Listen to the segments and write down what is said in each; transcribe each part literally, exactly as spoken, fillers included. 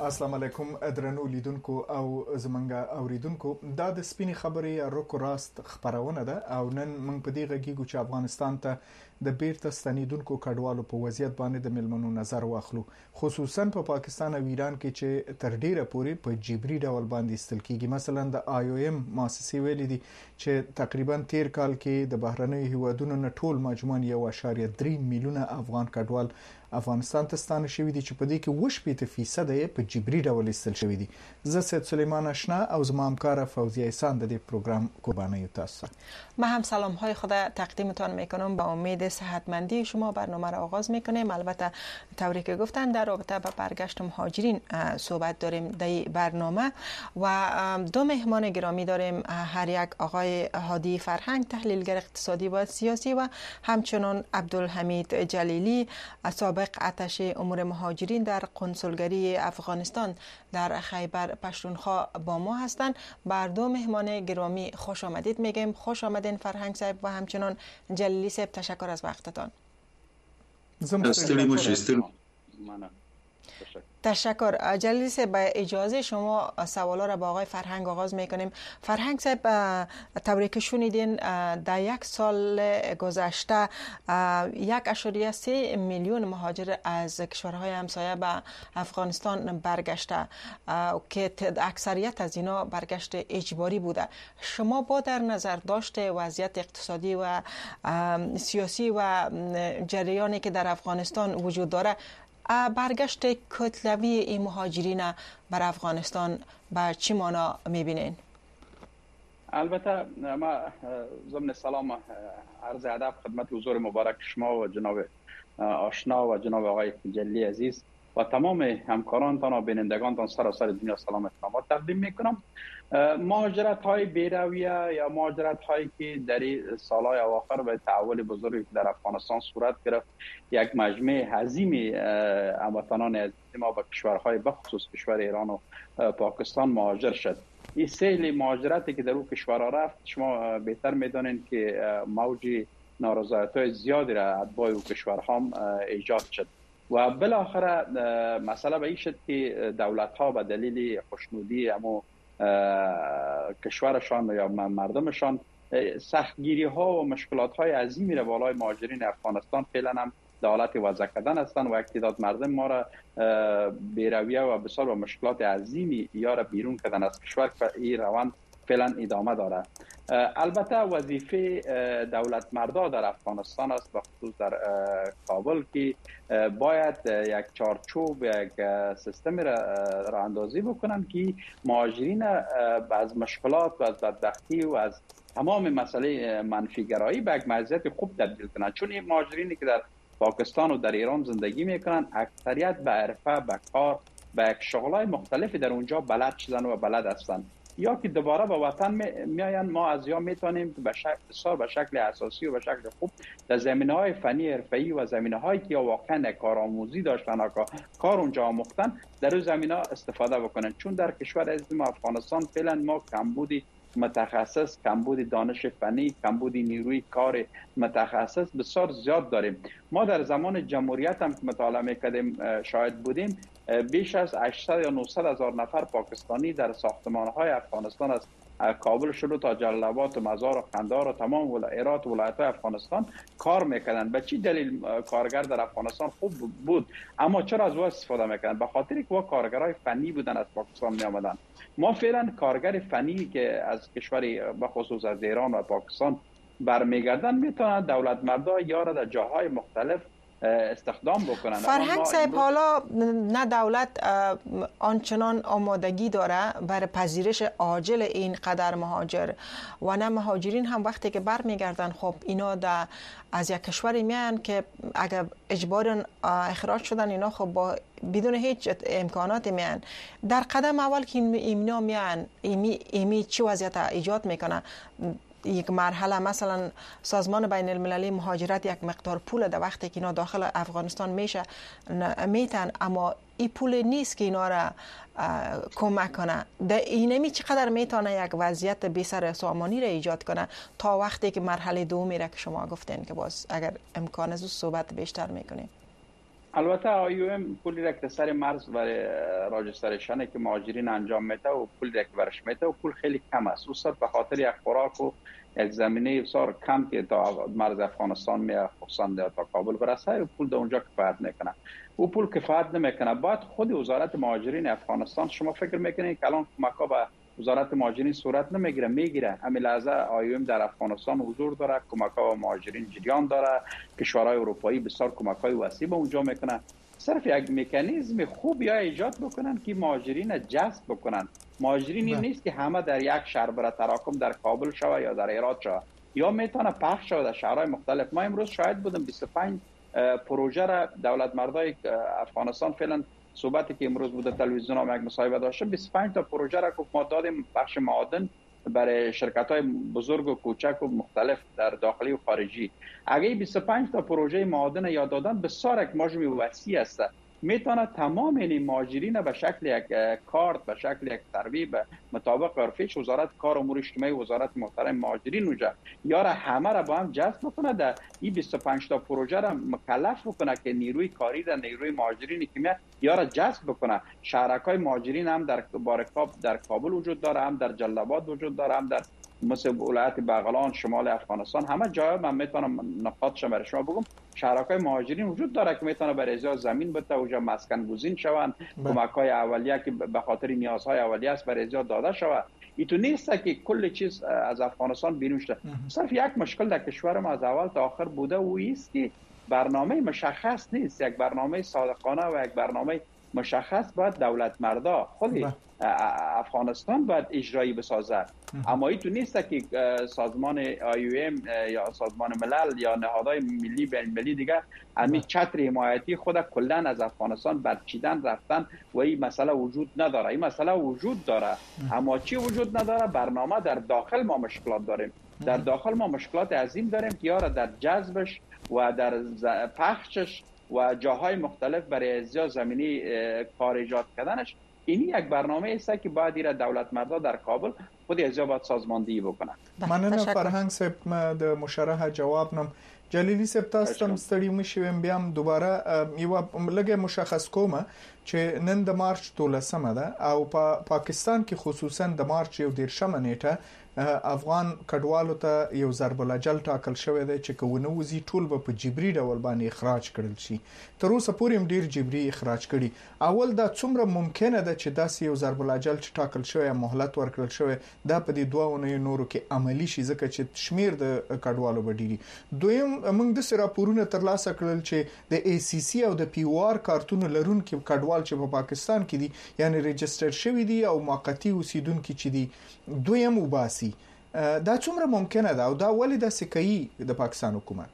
السلام علیکم درنو لیدونکو او زمونږ اوریدونکو دا د سپینې خبرې روکو راست خبرونه ده او نن موږ په دې غږیږو چې افغانستان ته د بیرته ستنیدونکو کډوالو په وضعیت باندې د ملمنو نظر واخلو، خصوصا په پا پاکستان او ایران کې چې تر ډیره پورې په جبري ډول باندې استل کیږي. مثلا د آی او ایم مؤسسې ویلي دي چې تقریبا تیر کال کې د بهرنیو هیوادونو نه ټول مجموعاً یو اشاریه درې میلیونه افغان کډوال افغانستان ته ستانه شوي دي چې په دې کې وشپېته فیصد یې په جبري ډول استل شوي دي. زه سید سلیمان آشنا او زما همکار فوزیه احسان د دې پروگرام قربانی تاسو. ما هم سلام های خود تقدیمتان میکنم. با امید صحتمندی شما برنامه را آغاز میکنیم. البته طوری که گفتن در رابطه با برگشت مهاجرین صحبت داریم در برنامه و دو مهمان گرامی داریم، هر یک آقای هادی فرهنگ تحلیلگر اقتصادی و سیاسی و همچنان عبدالحمید جلیلی سابق اتشه امور مهاجرین در کنسولگری افغانستان در خیبر پشتونخوا با ما هستند. بر دو مهمان گرامی خوش آمدید میگیم. خوش آمدین فرهنگ صاحب و همچنان جلیلی صاحب، تشکر از وقتتان. تشکر. جلیلی صاحب با اجازه شما سوالا را با آقای فرهنگ آغاز میکنیم. فرهنگ صاحب، طوری که شنیدین در یک سال گذشته یک اشاریه سه میلیون مهاجر از کشورهای همسایه به افغانستان برگشته که اکثریت از اینا برگشت اجباری بوده. شما با در نظر داشته وضعیت اقتصادی و سیاسی و جریانی که در افغانستان وجود داره، برگشت کتلوی این مهاجرین بر افغانستان به چی معنا میبینین؟ البته ما ضمن سلام عرض ادب خدمت حضور مبارک شما و جناب آشنا و جناب آقای جلی عزیز و تمام همکارانتان و بینندگانتان سراسر دنیا سلام احترامات تقدیم میکنم. مهاجرت های بیرویه یا مهاجرت هایی که در سالهای اواخر به تحول بزرگی در افغانستان صورت گرفت، یک مجمع عظیم هموطنان عزیز ما به کشورهای بخصوص کشور ایران و پاکستان مهاجر شد. این سیل مهاجرتی که در اون کشورها رفت، شما بهتر میدانید که موج نارضایتی زیادی را اتباع اون کشورها ایجاد شد و بالاخره مسئله به این شد که دولت ها به دلیل خوشنودی اما کشورشان یا مردمشان سختگیری ها و مشکلات های عظیمی را بالای مهاجرین افغانستان فعلا هم در حالت وضع کردن هستند و یک تعداد مردم ما را بیرویه و بسیار با مشکلات عظیمی یا را بیرون کردن از کشور که این روند فعلا ادامه داره. البته وظیفه دولت مردا در افغانستان است، به خصوص در کابل، که باید یک چارچوب یک سیستم را راه اندازی بکنن که مهاجرین از مشکلات و از بدبختی و از تمام مسئله منفیگرایی به یک مزیت خوب تبدیل کنند. چون این مهاجرینی که در پاکستان و در ایران زندگی میکنن اکثریت به حرفه، به کار، به یک شغلای مختلفی در اونجا بلد شدن و بلد هستند، یا که دوباره به وطن میاین. ما از یا میتونیم به شکل بسیار به شکل اساسی و به شکل خوب در زمینه‌های فنی حرفه‌ای و زمینه‌هایی که واقعا کارآموزی داشتن و کار اونجا آموختن در اون زمینه‌ها استفاده بکنن. چون در کشور عزیز ما افغانستان فعلا ما کمبودی متخصص، کمبود دانش فنی، کمبود نیروی کار متخصص بسیار زیاد داریم. ما در زمان جمهوریت هم که مطالعه میکردیم شاهد بودیم بیش از هشتصد یا نهصد هزار نفر پاکستانی در ساختمان‌های افغانستان از کابل شروع تا جلال آباد و مزار و قندهار و تمام ولایات ولایت‌های افغانستان کار میکردن. به چی دلیل کارگر در افغانستان خوب بود اما چرا از او استفاده میکردن؟ به خاطر که وا کارگرای فنی بودن از پاکستان می آمدن. ما فعلا کارگر فنی که از کشور به خصوص از ایران و پاکستان برمیگردن میتونن دولت مردا یا را در جاهای مختلف استخدام بکنن. فرهنگ صاحب، حالا نه دولت آنچنان آمادگی داره برای پذیرش عاجل این قدر مهاجر و نه مهاجرین هم وقتی که برمیگردن خب اینا در از یک کشوری میان که اگر اجباراً اخراج شدن اینا خب با بدون هیچ امکاناتی میان. در قدم اول که اینا میان ایمی, ایمی چی وضعیت ایجاد میکنه؟ یک مرحله مثلا سازمان بین المللی مهاجرت یک مقدار پول در وقتی که اینا داخل افغانستان میشه میتن، اما این پول نیست که اینا را کمک کنه. در اینمی چقدر میتونه یک وضعیت بی سر سامانی را ایجاد کنه تا وقتی که مرحله دومی را که شما گفتین که باز اگر امکان از صحبت بیشتر میکنیم. البته آی ام پولی را که سر مرز برای راجستریشن که مهاجرین انجام میده و پولی را که برش میده و پول خیلی کم است. او صرف به خاطر یک خوراک و یک زمینه بسیار کم که تا مرز افغانستان میاد خصوصا تا کابل برسه و پول در اونجا کفایت میکنه. او پول کفایت نمیکنه. بعد خود وزارت مهاجرین افغانستان شما فکر میکنید که الان کمک‌ها به وزارت مهاجرین صورت نمیگیره؟ میگیره. همین لحظه آی ام در افغانستان حضور داره، کمک‌ها به مهاجرین جریان داره، کشورهای اروپایی بسیار کمک‌های وسیع به اونجا میکنن. صرف یک مکانیزم خوب یا ایجاد بکنن که مهاجرین جذب بکنن. مهاجرین این نیست که همه در یک شهر برای تراکم در کابل شوه یا در هرات شوه، یا میتونه پخش شوه در شهرهای مختلف. ما امروز شاهد بودم بیست و پنج پروژه را دولت مردای افغانستان فعلا صحبتی که امروز بوده تلویزیون هم یک مصاحبه داشته، بیست و پنج تا پروژه را که ما دادیم بخش معادن برای شرکت‌های بزرگ و کوچک و مختلف در داخلی و خارجی. اگه بیست و پنج تا پروژه معادن یاد دادن بسیار یک مجموع وسیع است، میتونه تمام این مهاجرین به شکل یک کارت، به شکل یک ترویج مطابق عرفیش وزارت کار امور اجتماعی وزارت محترم مهاجرین اونجا یاره همه را با هم جذب بکنه، در این بیست و پنج تا پروژه را مکلف بکنه که نیروی کاری در نیروی مهاجرین که میاد یاره جذب بکنه. شهرک‌های مهاجرین هم در بارکاب در کابل وجود داره، هم در جلال آباد وجود داره، هم در مثل ولایت بغلان شمال افغانستان. همه جاها من میتونم نقاط شما شما بگم شهرک‌های مهاجرین وجود داره که میتونه برای ازای زمین بده اونجا مسکن گزین شوند، کمک‌های اولیه که به خاطر نیازهای اولیه است برای ازای داده شود. این تو نیست که کل چیز از افغانستان بیرون شده. صرف یک مشکل در کشور ما از اول تا آخر بوده و است که برنامه مشخص نیست. یک برنامه صادقانه و یک برنامه مشخص باید دولت مردا خود افغانستان باید اجرایی بسازد. اما این تو نیست که سازمان آی ام یا سازمان ملل یا نهادهای ملی بین المللی دیگه همین چتر حمایتی خود کلا از افغانستان برچیدن رفتن و این مسئله وجود نداره. این مسئله وجود داره، اما چی وجود نداره؟ برنامه. در داخل ما مشکلات داریم. در داخل ما مشکلات عظیم داریم که یارا در جذبش و در پخشش و جاهای مختلف برای ازیا زمینی کار ایجاد کردنش. این یک برنامه است که باید ایره دولت مردا در کابل خود ازیا باید سازماندهی بکنن. مننه فرهنگ صاحب د مشرحه جواب نم جلیلی صاحب تاسو ستړي مشوم بیا هم دوباره یو لګه مشخص کومه چې نن د مارچ دولسمه ده او په پاکستان کې خصوصا د مارچ یو دیرشمه نیټه افغان کډوالو ته یو ضرب الاجل ټاکل شوی دی چې کوونه وزي ټول به په جبري ډول باندې اخراج کړل شي. تر اوسه پورې ډیر جبري اخراج کړي. اول دا څومره ممکنه ده چې داسې یو ضرب الاجل چې ټاکل شوی مهلت ورکړل شوی دا په دې دوه ونې نورو کې عملی شي ځکه چې شمیر د کډوالو بډيري. دویم موږ د سراپورونه ترلاسه کړل چې د ای سی سی او د پی او آر کارتونو لرونکو کډوال چې په پاکستان کې دي یعنی ريجستر شوی دي او موقتی اوسیدونکو چې دي دویم وباسي. دا څومره ممکنه ده او دا ولې د سکهي د پاکستان حکومت؟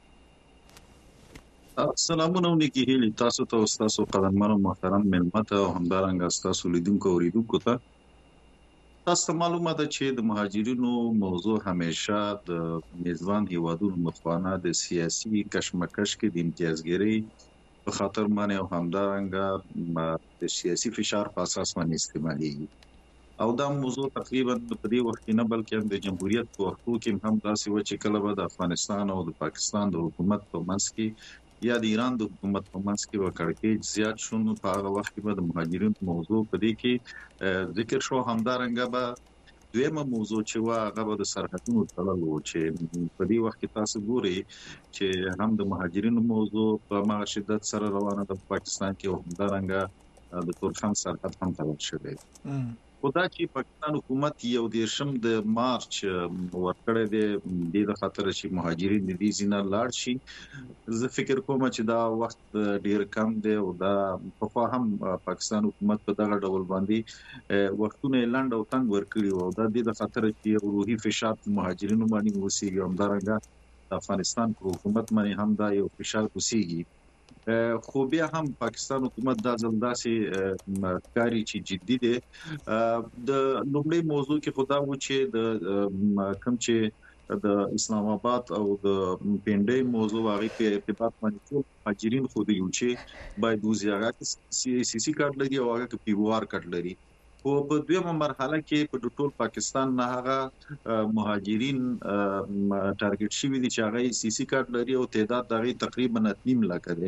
سلامونه نیکی هیلی تاسو ته تاسو قدرمنو محترم ملمت او همدارنګ تاسو لیدونکو اوریدونکو ته تاسو معلومه ده چې د مهاجرینو موضوع همیشه د میزبان هیوادونو مخوانه د سیاسي کشمکش کې د امتیازګری په خاطر باندې او همدارنګ د سیاسي فشار په اساس باندې استعمالي او دا موضوع تقریبا په دې وخت نه بلکې هم د جمهوریت په وختو کې هم داسې و چې کله به د افغانستان او د پاکستان د حکومت په منځ کې یا د ایران د حکومت په منځ کې وکړکېج زیات شون په هغه وخت کې به د مهاجرینو موضوع په دې کې ذکر شو. همدارنګه به دویمه موضوع چې وا هغه به د سرحدونو تړل و چې په دې وخت کې تاسو ګورئ چې هم د مهاجرینو موضوع په مغه شدت سره روانه ده په پاکستان کې او همدارنګه د تورخم سرحد هم تړل شوی. خدا چې پاکستان حکومت یو دیرشم د مارچ ورکړی دی د خاطر چې مهاجرین د دې ځینه لاړ شي. زه فکر کوم چې دا وخت ډیر کم دی او دا په هم پاکستان حکومت په دغه ډول باندې وختونه لاند او تنګ ورکړي او دا د خاطر چې روحي فشار مهاجرینو باندې وسیږي او همدارنګه د افغانستان حکومت باندې هم دا یو فشار وسیږي. خو بیا هم پاکستان حکومت دا ځل داسې کاری چې جدي دی. د لومړی موضوع کې خدا و چې د کم چې د اسلام آباد او د پنډۍ موضوع هغه په ارتباط باندې ټول مهاجرین خو دی چې باید وزي هغه سی سی کارت لري او هغه پی او آر کارت لري. خو په دویمه مرحله کې په ټول پاکستان نه هغه مهاجرین ټارګټ شوي دي چې هغه سی سی کارت لري او تعداد دغه تقریبا نیم لک دی.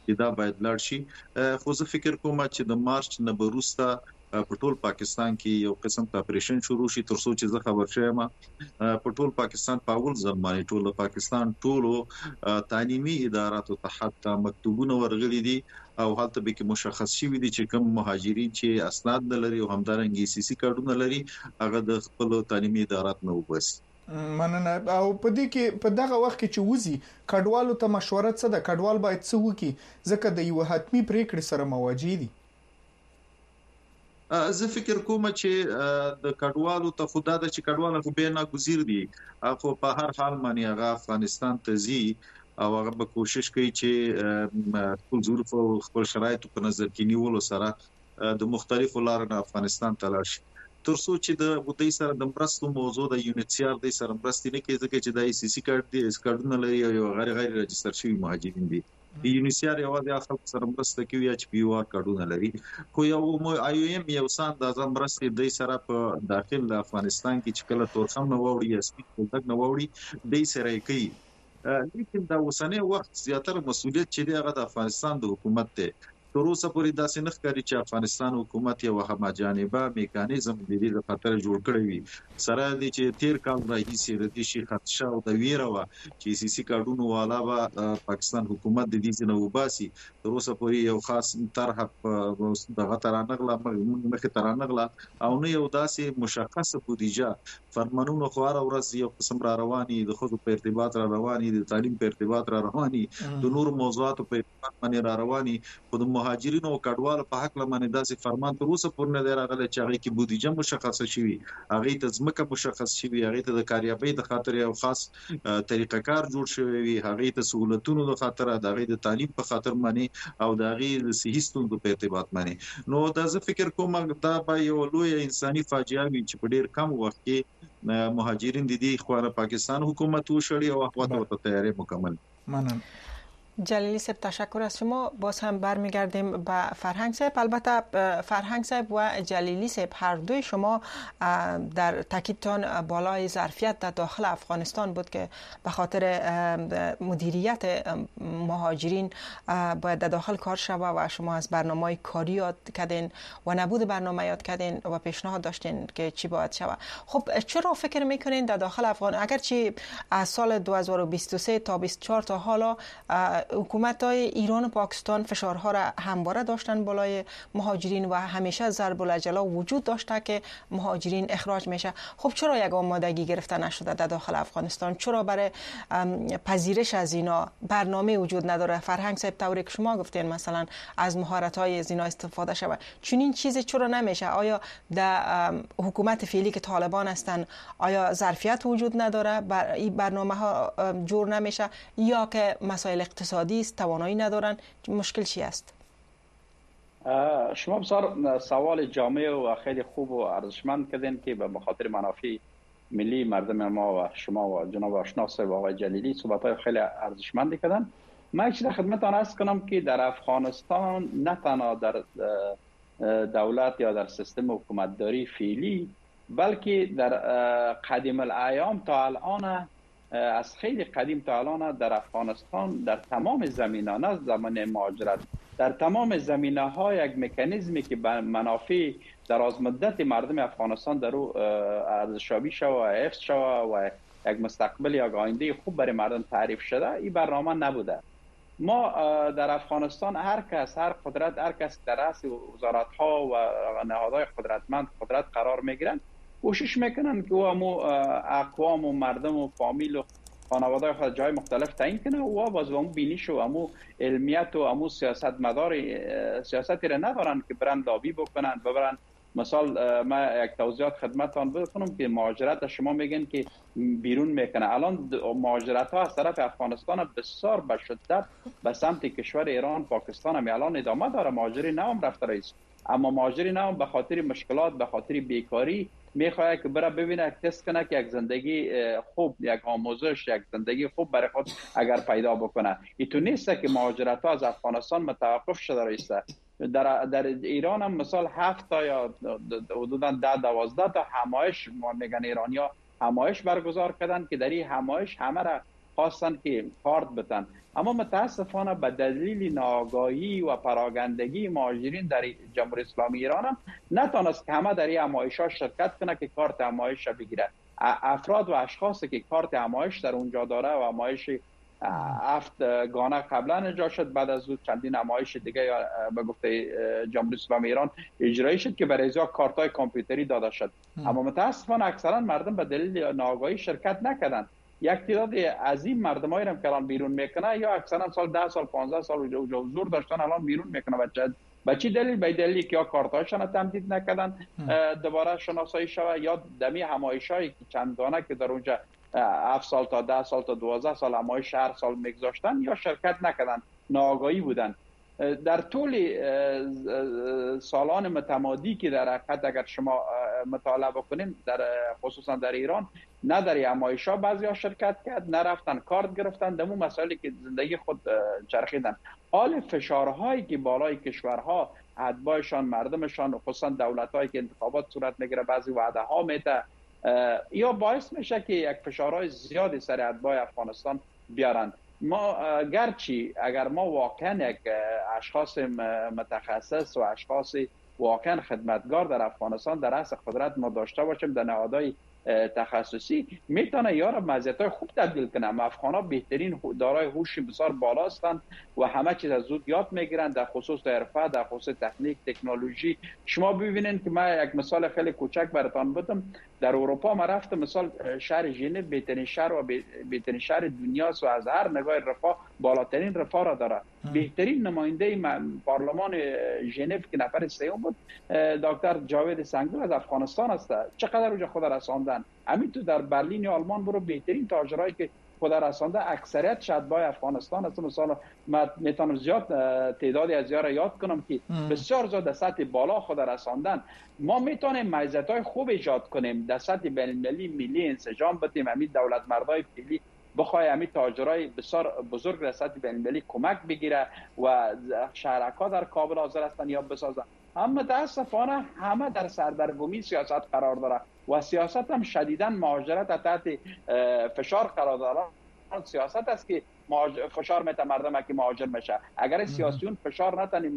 چې دا باید لاړ شي. خو زه فکر کوم چې د مارچ نه وروسته په ټول پاکستان کې یو قسم ته اپریشن شروع شي، تر څو چې زه خبر شوم په ټول پاکستان په اول ځل باندې ټول پاکستان ټولو تعلیمي اداراتو ته حتی مکتوبونه ورغلي دي او هلته به کې مشخص شوی دي چې کوم مهاجرین چې اسناد نه لري او همدارنګه سی سی کارتونه لري هغه د خپل تعلیمي ادارات نه وباسي. مننه. او په دې کې په دغه وخت کې چې وزي کډوالو ته مشوره څه ده؟ کډوال باید څه وکړي ځکه د یو حتمی پریکړې سره مواجه دي؟ زه فکر کوم چې د کډوالو ته خدا د چې کډوال خو به نه گزیر دي، خو په هر حال باندې هغه افغانستان ته ځي او هغه به کوشش کوي چې خپل ظروف او خپل شرایط په نظر کې نیولو سره د مختلفو لارو نه افغانستان ته لاړ شي، تر څو چې د بودی سره د مرستو موضوع د یونیسیار د سره مرستې نه کوي ځکه چې د ای سی سی کارت دي کارتونه لري او غیر غیر رجستر شوی مهاجرین دي. د یونیسیار یوازې خلک سره مرسته کوي چې پی او آر کارتونه لري، خو یو آی او ایم یو سان د ځم مرستې د سره په داخل د افغانستان کې چې کله تورخم نه ووري یا سپیډ تک نه ووري د سره کوي. لیکن دا اوسنۍ وخت زیاتره مسؤلیت چې دی هغه د افغانستان د حکومت ته تر اوسه پورې داسې نه ښکاري چې افغانستان حکومت یو همجانبه میکانیزم د دې لپاره جوړ کړی وي، سره د چې تیر کال راهیسې د دې شي خدشه او د ویره وا چې سی سی کارډونو والا به پاکستان حکومت د دې نه وباسي، تر اوسه پورې یو خاص طرح دغه ترانغله مخه ترانغله او نه یو داسې مشخصه بودیجه فرمانونو خو هر ورځ یو قسم را رواني، د خود په ارتباط را رواني، د تعلیم په ارتباط را رواني، د نور موضوعاتو په ارتباط باندې را رواني، خو د مهاجرینو او کډوالو په حق لمنه داسې فرمان تر اوسه پورې نه دی راغلی چې هغه کې بودیجه مشخصه شوی، هغه ته ځمکه مشخص شوی، هغه ته د کاریابۍ د خاطر یو خاص طریقه کار جوړ شوی وي، هغه ته سہولتونو د خاطر، د هغه د تعلیم په خاطر باندې او د هغه د صحي ستونزو په ارتباط باندې. نو دا زه فکر کوم دا به یو لوی انساني فاجعه وي چې په ډیر کم وخت کې مهاجرین د دې خوانه پاکستان حکومت وشړي او هغه ته تیاری مکمل. مننه. جلیلی صاحب تشکر از شما. باز هم برمیگردیم به فرهنگ صاحب. البته فرهنگ صاحب و جلیلی صاحب هر دوی شما در تاکیدتان بالای ظرفیت در داخل افغانستان بود که به خاطر مدیریت مهاجرین باید در داخل کار شود و شما از برنامه کاری یاد کردین و نبود برنامه یاد کردین و پیشنهاد داشتین که چی باید شود. خب چرا فکر میکنین در داخل افغان اگرچه از سال دو هزار و بیست و سه تا بیست و چهار تا حالا حکومت های ایران و پاکستان فشارها را همواره داشتن بالای مهاجرین و همیشه ضرب العجله وجود داشته که مهاجرین اخراج میشه، خب چرا یک آمادگی گرفته نشده در داخل افغانستان؟ چرا برای پذیرش از اینا برنامه وجود نداره؟ فرهنگ صاحب طوری که شما گفتین مثلا از مهارت های از اینا استفاده شود، چنین چیزی چرا نمیشه؟ آیا در حکومت فعلی که طالبان هستن آیا ظرفیت وجود نداره بر این برنامه ها جور نمیشه یا که مسائل اقتصادی است، توانایی ندارن؟ مشکل چی است؟ شما بسیار سوال جامع و خیلی خوب و ارزشمند کردین که به مخاطر منافع ملی مردم ما و شما و جناب آشنا صاحب و آقای جلیلی صحبت‌های خیلی ارزشمندی کردن. من یک چیز خدمتتان عرض کنم که در افغانستان نه تنها در دولت یا در سیستم حکومتداری فعلی بلکه در قدیم الایام تا الان، از خیلی قدیم تا الان در افغانستان در تمام زمینه‌ها، نه زمان مهاجرت، در تمام زمینه‌ها یک مکانیزمی که به منافع دراز مدت مردم افغانستان در او ارزشیابی شود و حفظ شود و یک مستقبل یا آینده خوب برای مردم تعریف شده، این برنامه نبوده. ما در افغانستان هر کس، هر قدرت، هر کس در رأس وزارت‌ها و نهادهای قدرتمند قدرت قرار می‌گیرند، کوشش میکنن که او همو اقوام و مردم و فامیل و خانواده خود جای مختلف تعیین کنه و باز و همو بینیش و همو علمیت و همو سیاست مدار سیاستی را ندارن که برن لابی بکنن ببرن. مثال ما یک توضیحات خدمتتان بکنم که مهاجرت شما میگن که بیرون میکنه، الان مهاجرت ها از طرف افغانستان بسیار به شدت به سمت کشور ایران، پاکستان هم الان ادامه داره. مهاجری نام رفته رئیس، اما مهاجری نام به خاطر مشکلات، به خاطر بیکاری میخواد که بره ببینه، تست کنه که یک زندگی خوب، یک آموزش، یک زندگی خوب برای خود اگر پیدا بکنه. اینطور نیست که مهاجرت ها از افغانستان متوقف شده رئیسه. در در ایران هم مثال هفت تا یا حدودا ده دوازده تا همایش، ما میگن ایرانیا همایش برگزار کردن که در این همایش همه را خواستن که کارت بتن، اما متاسفانه به دلیل ناآگاهی و پراگندگی مهاجرین در جمهوری اسلامی ایران هم نتونست که همه در این همایش‌ها شرکت کنه که کارت همایش بگیره. افراد و اشخاصی که کارت همایش در اونجا داره و همایش هفت گانه قبلا اجرا شد، بعد از اون چندین همایش دیگه یا به گفته جمهوری اسلامی ایران اجرایی شد که برای ازیا کارت‌های کامپیوتری داده شد. اما متاسفانه اکثرا مردم به دلیل ناآگاهی شرکت نکردند. یک تعداد عظیم مردمایی هم که الان بیرون میکنه یا اکثرا سال ده سال پانزده سال حضور داشتن الان بیرون میکنه. بچه به چی دلیل؟ به دلیلی که یا کارتاشون تمدید نکردن دوباره شناسایی شوه، یا دمی همایشایی که چندگانه که در اونجا هفت سال تا ده سال تا دوازده سال همایش هر سال میگذاشتن یا شرکت نکردن، ناآگاهی بودن. در طول سالان متمادی که در حقیقت اگر شما مطالعه بکنیم در خصوصا در ایران، نه در همایش‌ها بعضی‌ها شرکت کرد، نه رفتن کارت گرفتن، دمو مسائلی که زندگی خود چرخیدن. حال فشارهایی که بالای کشورها اتباعشان، مردمشان، خصوصا دولت‌هایی که انتخابات صورت میگیره بعضی وعده ها میده، یا باعث میشه که یک فشارهای زیادی سر اتباع افغانستان بیارن. ما گرچه اگر ما واقعا یک اشخاص متخصص و اشخاص واقعا خدمتگار در افغانستان در رأس قدرت ما داشته باشیم در نهادهای تخصصی، میتونه یار مزیت‌های خوب تبدیل کنه. افغان‌ها بهترین دارای هوش بسیار بالا هستند و همه چیز از زود یاد میگیرن، در خصوص حرفه، در خصوص تکنیک، تکنولوژی. شما ببینید که من یک مثال خیلی کوچک براتون بدم. در اروپا ما رفتم، مثال شهر ژنو بهترین شهر و بهترین شهر دنیاست و از هر نگاه رفاه بالاترین رفاه را داره. بهترین نماینده پارلمان ژنو که نفر سوم بود دکتر جاوید سنگدل از افغانستان است. چقدر اونجا خود رساندن. همین تو در برلین یا آلمان برو، بهترین تاجرایی که خود رسانده اکثریت شدبای افغانستان است. مثلا من میتونم زیاد تعدادی از یارا یاد کنم که بسیار زیاد در سطح بالا خود رساندن. ما میتونیم مزیت‌های خوب ایجاد کنیم، در سطح بین‌المللی ملی انسجام بدیم، همین دولت مردای فعلی بخوای همین تاجرای بسیار بزرگ در سطح بین‌المللی کمک بگیره و شرکا در کابل حاضر هستن یا بسازن. اما متاسفانه همه در سردرگمی سیاست قرار داره و سیاست هم شدیداً مهاجرت تحت فشار قرار داره. سیاست است که فشار میته مردم که مهاجر میشه. اگر سیاسیون فشار نتنیم،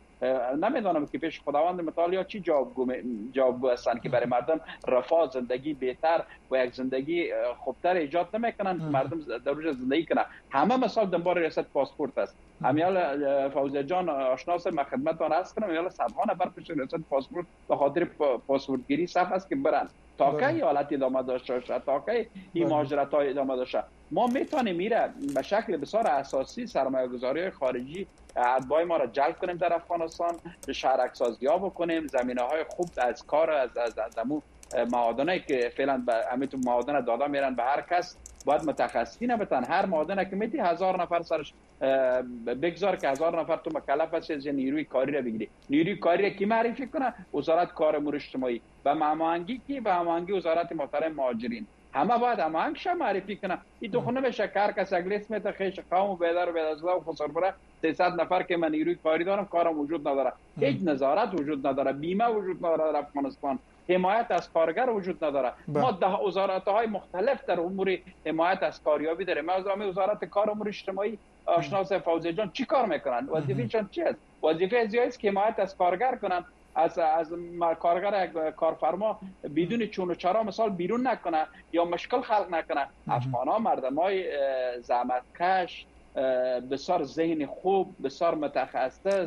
نمیدونم که پیش خداوند متعال چی جوابگو جوابگو هستن که برای مردم رفاه، زندگی بهتر و یک زندگی خوبتر ایجاد نمیکنن، مردم در روز زندگی کنن. همه مثال دنبال ریاست پاسپورت است. امیال فوزی جان آشناس ما خدمتتون عرض کنم، امیال صدها نفر پیش ریاست پاسپورت به خاطر پاسپورت گیری صف است که برن. تا کی حالت ادامه داشته باشه، تا کی این مهاجرت ها ادامه داشته. ما میتونیم میره به شکل بسیار اساسی سرمایه‌گذاری خارجی اتباع ما را جلب کنیم در افغانستان، شهرک سازی ها بکنیم، زمینه های خوب از کار از از دمو معادنی که فعلا به همین تو معادن داده میرن به هر کس، باید متخصصین بتن. هر معادنه که میتی هزار نفر سرش بگذار که هزار نفر تو مکلف هستی از نیروی کاری را بگیری. نیروی کاری را کی معرفی کنه؟ وزارت کار امور اجتماعی و هماهنگی کی؟ به هماهنگی وزارت محترم مهاجرین. همه باید هماهنگ شه معرفی کنه. این تو خونه بشه کار کس اگلیس میته خیش قوم و بیدار و بیدازده و خسربره سیصد نفر که من نیروی کاری دارم کارم وجود نداره. هیچ نظارت وجود نداره، بیمه وجود نداره در افغانستان، حمایت از کارگر وجود نداره. ما ده وزارت‌های مختلف در امور حمایت از کاریابی داریم. ما از وزارت کار امور اجتماعی آشناس فوزی جان چی کار میکنن؟ وظیفه‌شون چی است؟ وظیفه ازی است که حمایت از کارگر کنن، از از کارگر کارفرما بدون چون و چرا مثال بیرون نکنه یا مشکل خلق نکنه. افغان‌ها مردمای زحمتکش، بسیار ذهن خوب، بسیار متخصص،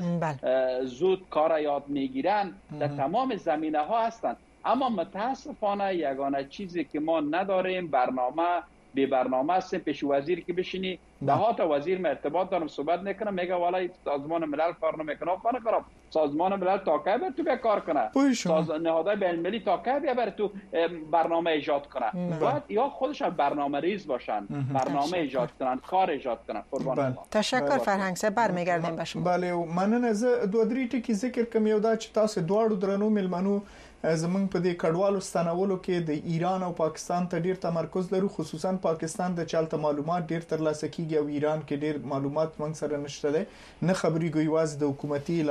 زود کار یاد میگیرن، در تمام زمینه ها هستند. اما متاسفانه یگانه چیزی که ما نداریم برنامه، به برنامه هستیم. پیش وزیر که بشینی ده ها تا وزیر من ارتباط دارم صحبت میکنم، میگه والا سازمان ملل کار نمیکنه. خانه خراب سازمان ملل تا کی بر تو بیا کار کنه؟ ساز نهادهای بین المللی تا کی بیا بر تو برنامه ایجاد کنه؟ باید یا خودشان برنامه ریز باشن، برنامه ایجاد کنن، کار ایجاد کنن. قربان تشکر فرهنگ صاحب، برمیگردیم به شما. بله مننه. زه دوه درې ټکي ذکر کوم. یو دا چې تاسو دواړو درنو ملمنو زمونږ په دې کډوالو ستنولو کې د ایران او پاکستان ته ډیر تمرکز لرو، خصوصا پاکستان د چالت معلومات ډیر ترلاسه کیږي او ایران کې ډیر معلومات موږ سره نشته ده. نه خبري ګوي واز د حکومتي اعلامیونو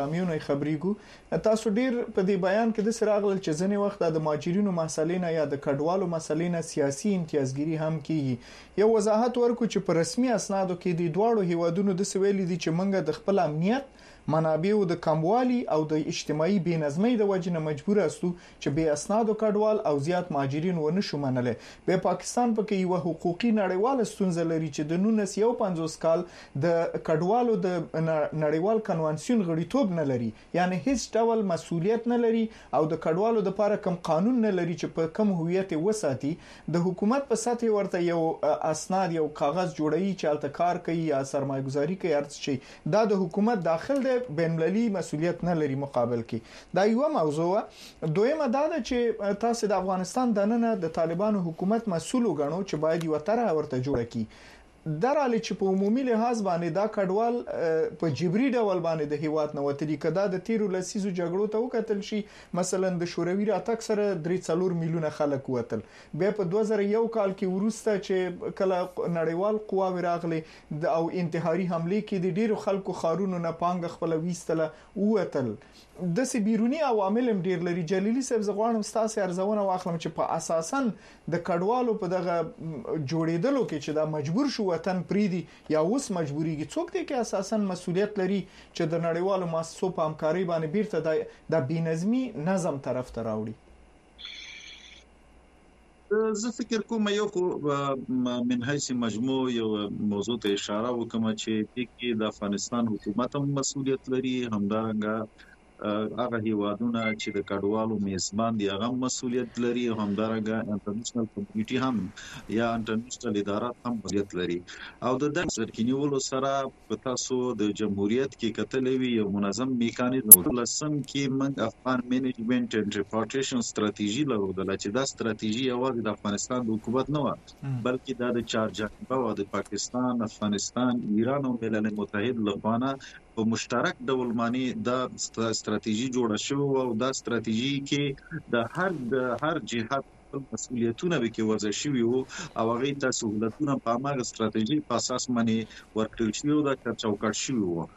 خبرېګو. تاسو ډیر په دې بیان کې د سراغل چې ځنې وخت د مهاجرینو مسلې نه یا د کډوالو مسلې نه سیاسي امتیازګيري هم کیږي. یو وضاحت ورکو چې په رسمي اسنادو کې د دوړو هیوادونو د سویلي دي چې منګه د خپل امنیت منابع د کموالي او د اجتماعي بېنظمۍ د وجې نه مجبور استو چې به اسنادو کډوال او زیات مهاجرین ونه شو منلې. به پاکستان پکې یو حقوقي نړیوال ستونزه لري چې د نولس یو پنځوس کال د کډوالو د نړیوال کنوانسیون غړیتوب نه لري، یعنی هیڅ ډول مسولیت نه لري او د کډوالو د لپاره کوم قانون نه لري چې په کوم هویت وساتي. د حکومت په سطح ورته یو اسناد یو کاغذ جوړوي چې التکار کوي یا سرمایه‌ګذاري کوي ارڅ شي. دا د حکومت داخل دی بین‌المللي مسولیت نه لري مقابل کې. دا یو موضوع. دویمه دا ده چې تاسو د افغانستان د نن د طالبانو حکومت مسؤل وګڼو چې باید یو تر ورته جوړ کړي. درالي چې په عمومي لحاظ باندې دا کډوال په جبري ډول باندې د هیواد نه وتلي کدا د تیرو لسیزو جګړو ته وکتل شي، مثلا د شوروي راتګ سره درې څلور میلیونه خلک وتل. بیا په دوه زره یو کال کې ورسته چې کله نړیوال قواوی راغلي او انتحاري حمله کې د ډیرو خلکو خارونو نه پانګه خپل ویستله ووتل. د سی بیرونی عوامل هم ډیر لري. جلیلی صاحب زغوانم ستاسو ارزونه واخلم چې په اساساً د کډوالو په دغه جوړېدلو کې چې دا مجبور شو وطن پریدي یا اوس مجبوریږي، څوک دی کې اساساً مسولیت لري چې د نړیوالو مؤسسو په همکاري باندې بیرته د بینظمي نظم طرف ته راوړي؟ زه فکر کوم یو من حیث مجموع یو موضوع ته اشاره وکم چې کې د افغانستان حکومت هم مسولیت لري، همدارنګه هغه هیوادونه چې د کډوالو میزبان دي هغه مسولیت لري، همدارنګه انټرنیشنل کمیونټي هم یا انټرنیشنل ادارات هم مسولیت لري. او د دې سرکینیولو سره په تاسو د جمهوریت کې کتلې وی یو منظم میکانیزم لسم کې موږ افغان مینجمنت اند ریپورټیشن ستراتیژي لرو چې دا ستراتیژي یوازې د افغانستان د حکومت نه و بلکې دا د چار جانبه و د پاکستان، افغانستان، ایران او ملل متحد لخوا په مشترک ډول باندې دا ستراتیژي جوړه شوې او دا ستراتیژي کې د هر د هر جهات مسؤلیتونه به کې وضع شوي وو او هغه ته سہولتونه په هغه ستراتیژي په اساس باندې ورکړل شوی او دا چوکاټ شوی وو.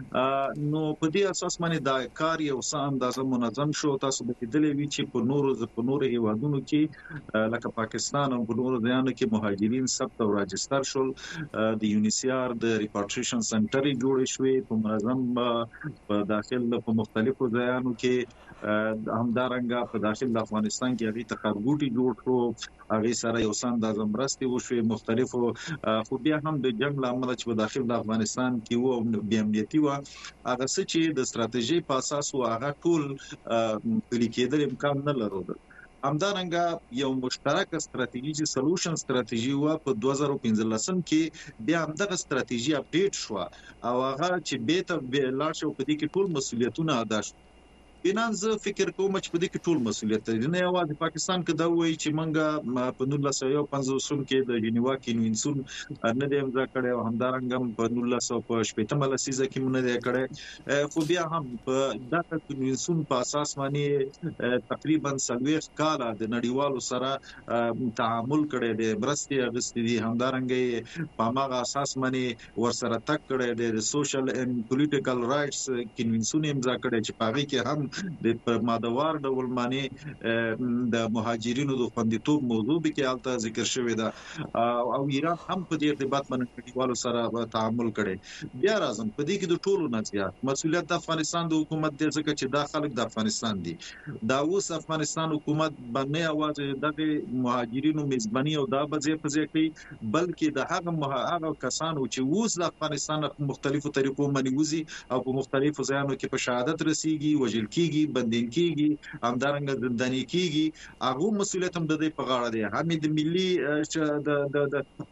نو په دې اساس باندې دا کار یو څه اندازه منظم شو. تاسو به کېدلې وی چې په نورو په نورو هیوادونو کې لکه پاکستان او په نورو ځایونو کې مهاجرین ثبت او راجستر شول، د یونیسیار د ریپارټیشن سنټر جوړ شوی په منظم په داخل په مختلفو ځایونو کې، همدارنګه په داخل د افغانستان کې هغه تخرګوټي جوړ شو، هغه سره یو سم د زمرستي وشوي مختلفو. خو بیا هم د جنگ لامل چې په داخل د افغانستان کې وو بیا امنیتي و هغه څه چې د ستراتیژي په اساس او هغه ټول پلي کېدل امکان نه لرل. همدارنګه یو مشترک ستراتیژي سولوشن ستراتیژي و په دوه زره پنځلسم کې بیا هم دغه ستراتیژي اپډیټ شو او هغه چې به ته لاړ شو په دې کې ټول مسولیتونه ادا شو. بنان زه فکر کوم چې په دې کې ټول مسولیت لري، نه یوازې پاکستان کې دا وایي چې منګه په نولس سوه پنځوس کې د جنیوا کنوینسیون نه دی امضا کړی او همدارنګه په نولس سوه شپږم لسیزه کې مونږ نه دی کړی، خو بیا هم په دغه کنوینسیون په اساس باندې تقریبا څلوېښت کاله د نړیوالو سره تعامل کړی دی، مرستې اخیستې دي، همدارنګه په هماغه اساس باندې ورسره تګ کړی دی. د سوشل اینډ پولیټیکل رائټس کنوینسیون امضا کړی چې په هغې کې هم د مادوار ډول باندې د مهاجرینو د خوندیتوب موضوع به کې البته ذکر شوی ده او ایران هم په دې ارتباط باندې نړیوالو سره تعامل کړي. بیا راځم په دې کې د ټولو نه زیات مسولیت د افغانستان د حکومت دی ځکه چې دا خلک د افغانستان دي. دا اوس افغانستان حکومت باندې اواز د مهاجرینو میزباني او دا بځې پځې کوي، بلکې د هغه هغه کسانو چې اوس د افغانستان په مختلفو طریقو باندې وځي او په مختلفو ځایونو کې په شهادت رسیږي، وژل کیږي، بندین کیږي، همدارنګه زنداني کیږي، هغه مسولیت هم د دې په غاړه دی. هم د ملي د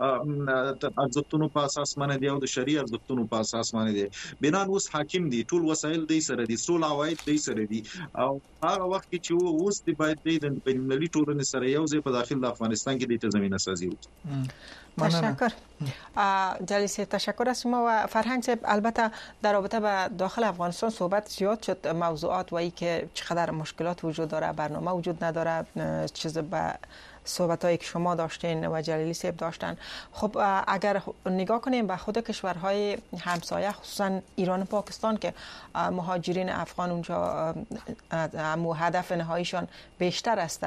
د ارزښتونو په اساس باندې دی او د شرعي ارزښتونو په اساس باندې دی. بنان اوس حاکم دی، ټول وسایل دی سره دي، ټول عواید دی سره دي او هغه وخت کې چې اوس دی باید دی د بین‌المللي ټولنې سره یو ځای په داخل د افغانستان کې د زمینه سازی وکړي. تشکر جلیسی، تشکر از شما. و فرهنگ صاحب البته در رابطه با داخل افغانستان صحبت زیاد شد، موضوعات و ای که چقدر مشکلات وجود داره، برنامه وجود نداره، چیز به صحبتایی که شما داشتین و جلیلی صاحب داشتن. خب اگر نگاه کنیم به خود کشورهای همسایه خصوصا ایران و پاکستان که مهاجرین افغان اونجا امو هدف نهاییشان بیشتر است،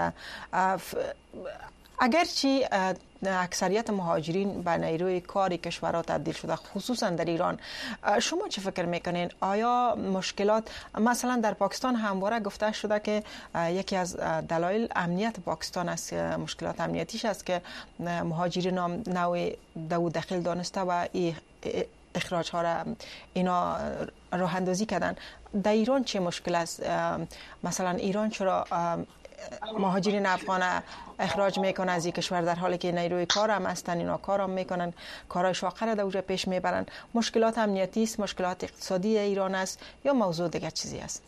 اگرچه اکثریت مهاجرین به نیروی کاری کشورها تبدیل شده خصوصا در ایران، شما چه فکر میکنین؟ آیا مشکلات مثلا در پاکستان همواره گفته شده که یکی از دلایل امنیت پاکستان است، مشکلات امنیتیش است که مهاجرین هم نوع دو دخیل دانسته و اخراج ها را اینا راه اندازی کردن. در ایران چه مشکل است؟ مثلا ایران چرا مهاجرین افغان اخراج میکنه از این کشور در حالی که نیروی کار هم هستن، اینا کار هم میکنن، کارهای شاقه را در اونجا پیش میبرن؟ مشکلات امنیتی است، مشکلات اقتصادی ایران است یا موضوع دیگر چیزی است؟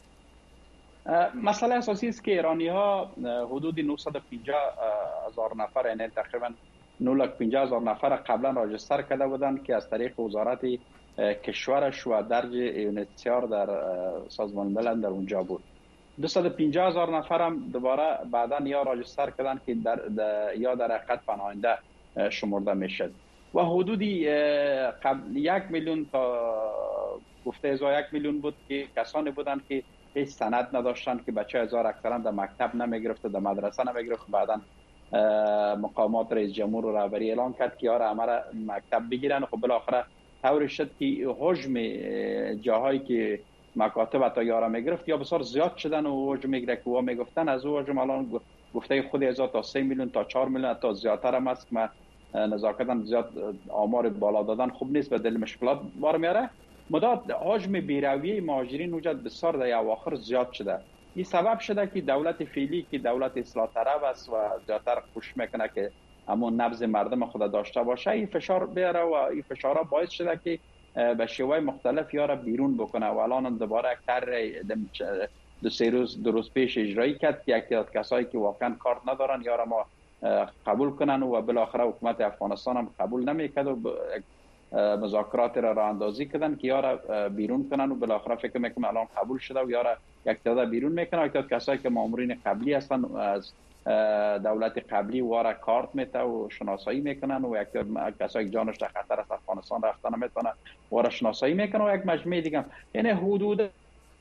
مسئله اساسی است که ایرانی ها حدود نهصد و پنجاه هزار نفر، یعنی تقریبا نهصد و پنجاه هزار نفر قبلا راجستر کرده بودند که از طریق وزارت کشورش و درج یونیسیار در سازمان ملل در اونجا بود. دویست و پنجاه هزار نفر هم دوباره بعدا یا راجستر کردن که در, در یا در حقیقت پناهنده شمرده میشد و حدودی قبل یک میلیون تا گفته ازا یک میلیون بود که کسانی بودند که هیچ سند نداشتند که بچه هزار اکثرا در مکتب نمیگرفت، در مدرسه نمیگرفت. بعدا مقامات رئیس جمهور و رهبری اعلان کرد که یارا همه مکتب بگیرن. خب بالاخره طوری شد که حجم جاهایی که مکاتب تا یارا میگرفت یا بسیار زیاد شدن و حجم میگیره که وا میگفتن از او حجم الان گفته خود هزار تا سه میلیون تا چهار میلیون تا زیادتر هم است. ما نزاکتاً زیاد آمار بالا دادن خوب نیست، به دل مشکلات بار میاره. مداد حجم بیرویه مهاجرین وجود بسیار در اواخر زیاد شده. این سبب شده که دولت فعلی که دولت اصلاح طلب است و زیادتر خوش میکنه که همون نبض مردم خود داشته باشه، این فشار بیاره و این فشارها باعث شده که به شیوه مختلف یارا بیرون بکنه و الان دوباره اکثر دو سه روز دو روز پیش اجرایی کرد که یک تعداد کسایی که واقعا کارت ندارن یارا ما قبول کنن و بالاخره حکومت افغانستان هم قبول نمیکرد و مذاکرات را راه اندازی کردن که یارا بیرون کنن و بالاخره فکر میکنم الان قبول شده و یارا یک تعداد بیرون میکنن. یک تعداد کسایی که مامورین قبلی هستن از دولت قبلی واره کارت میته و شناسایی میکنن و یک کسایی که جانش در خطر است افغانستان رفتن نمیتونه واره شناسایی میکنن و یک مجموعه دیگه، یعنی حدود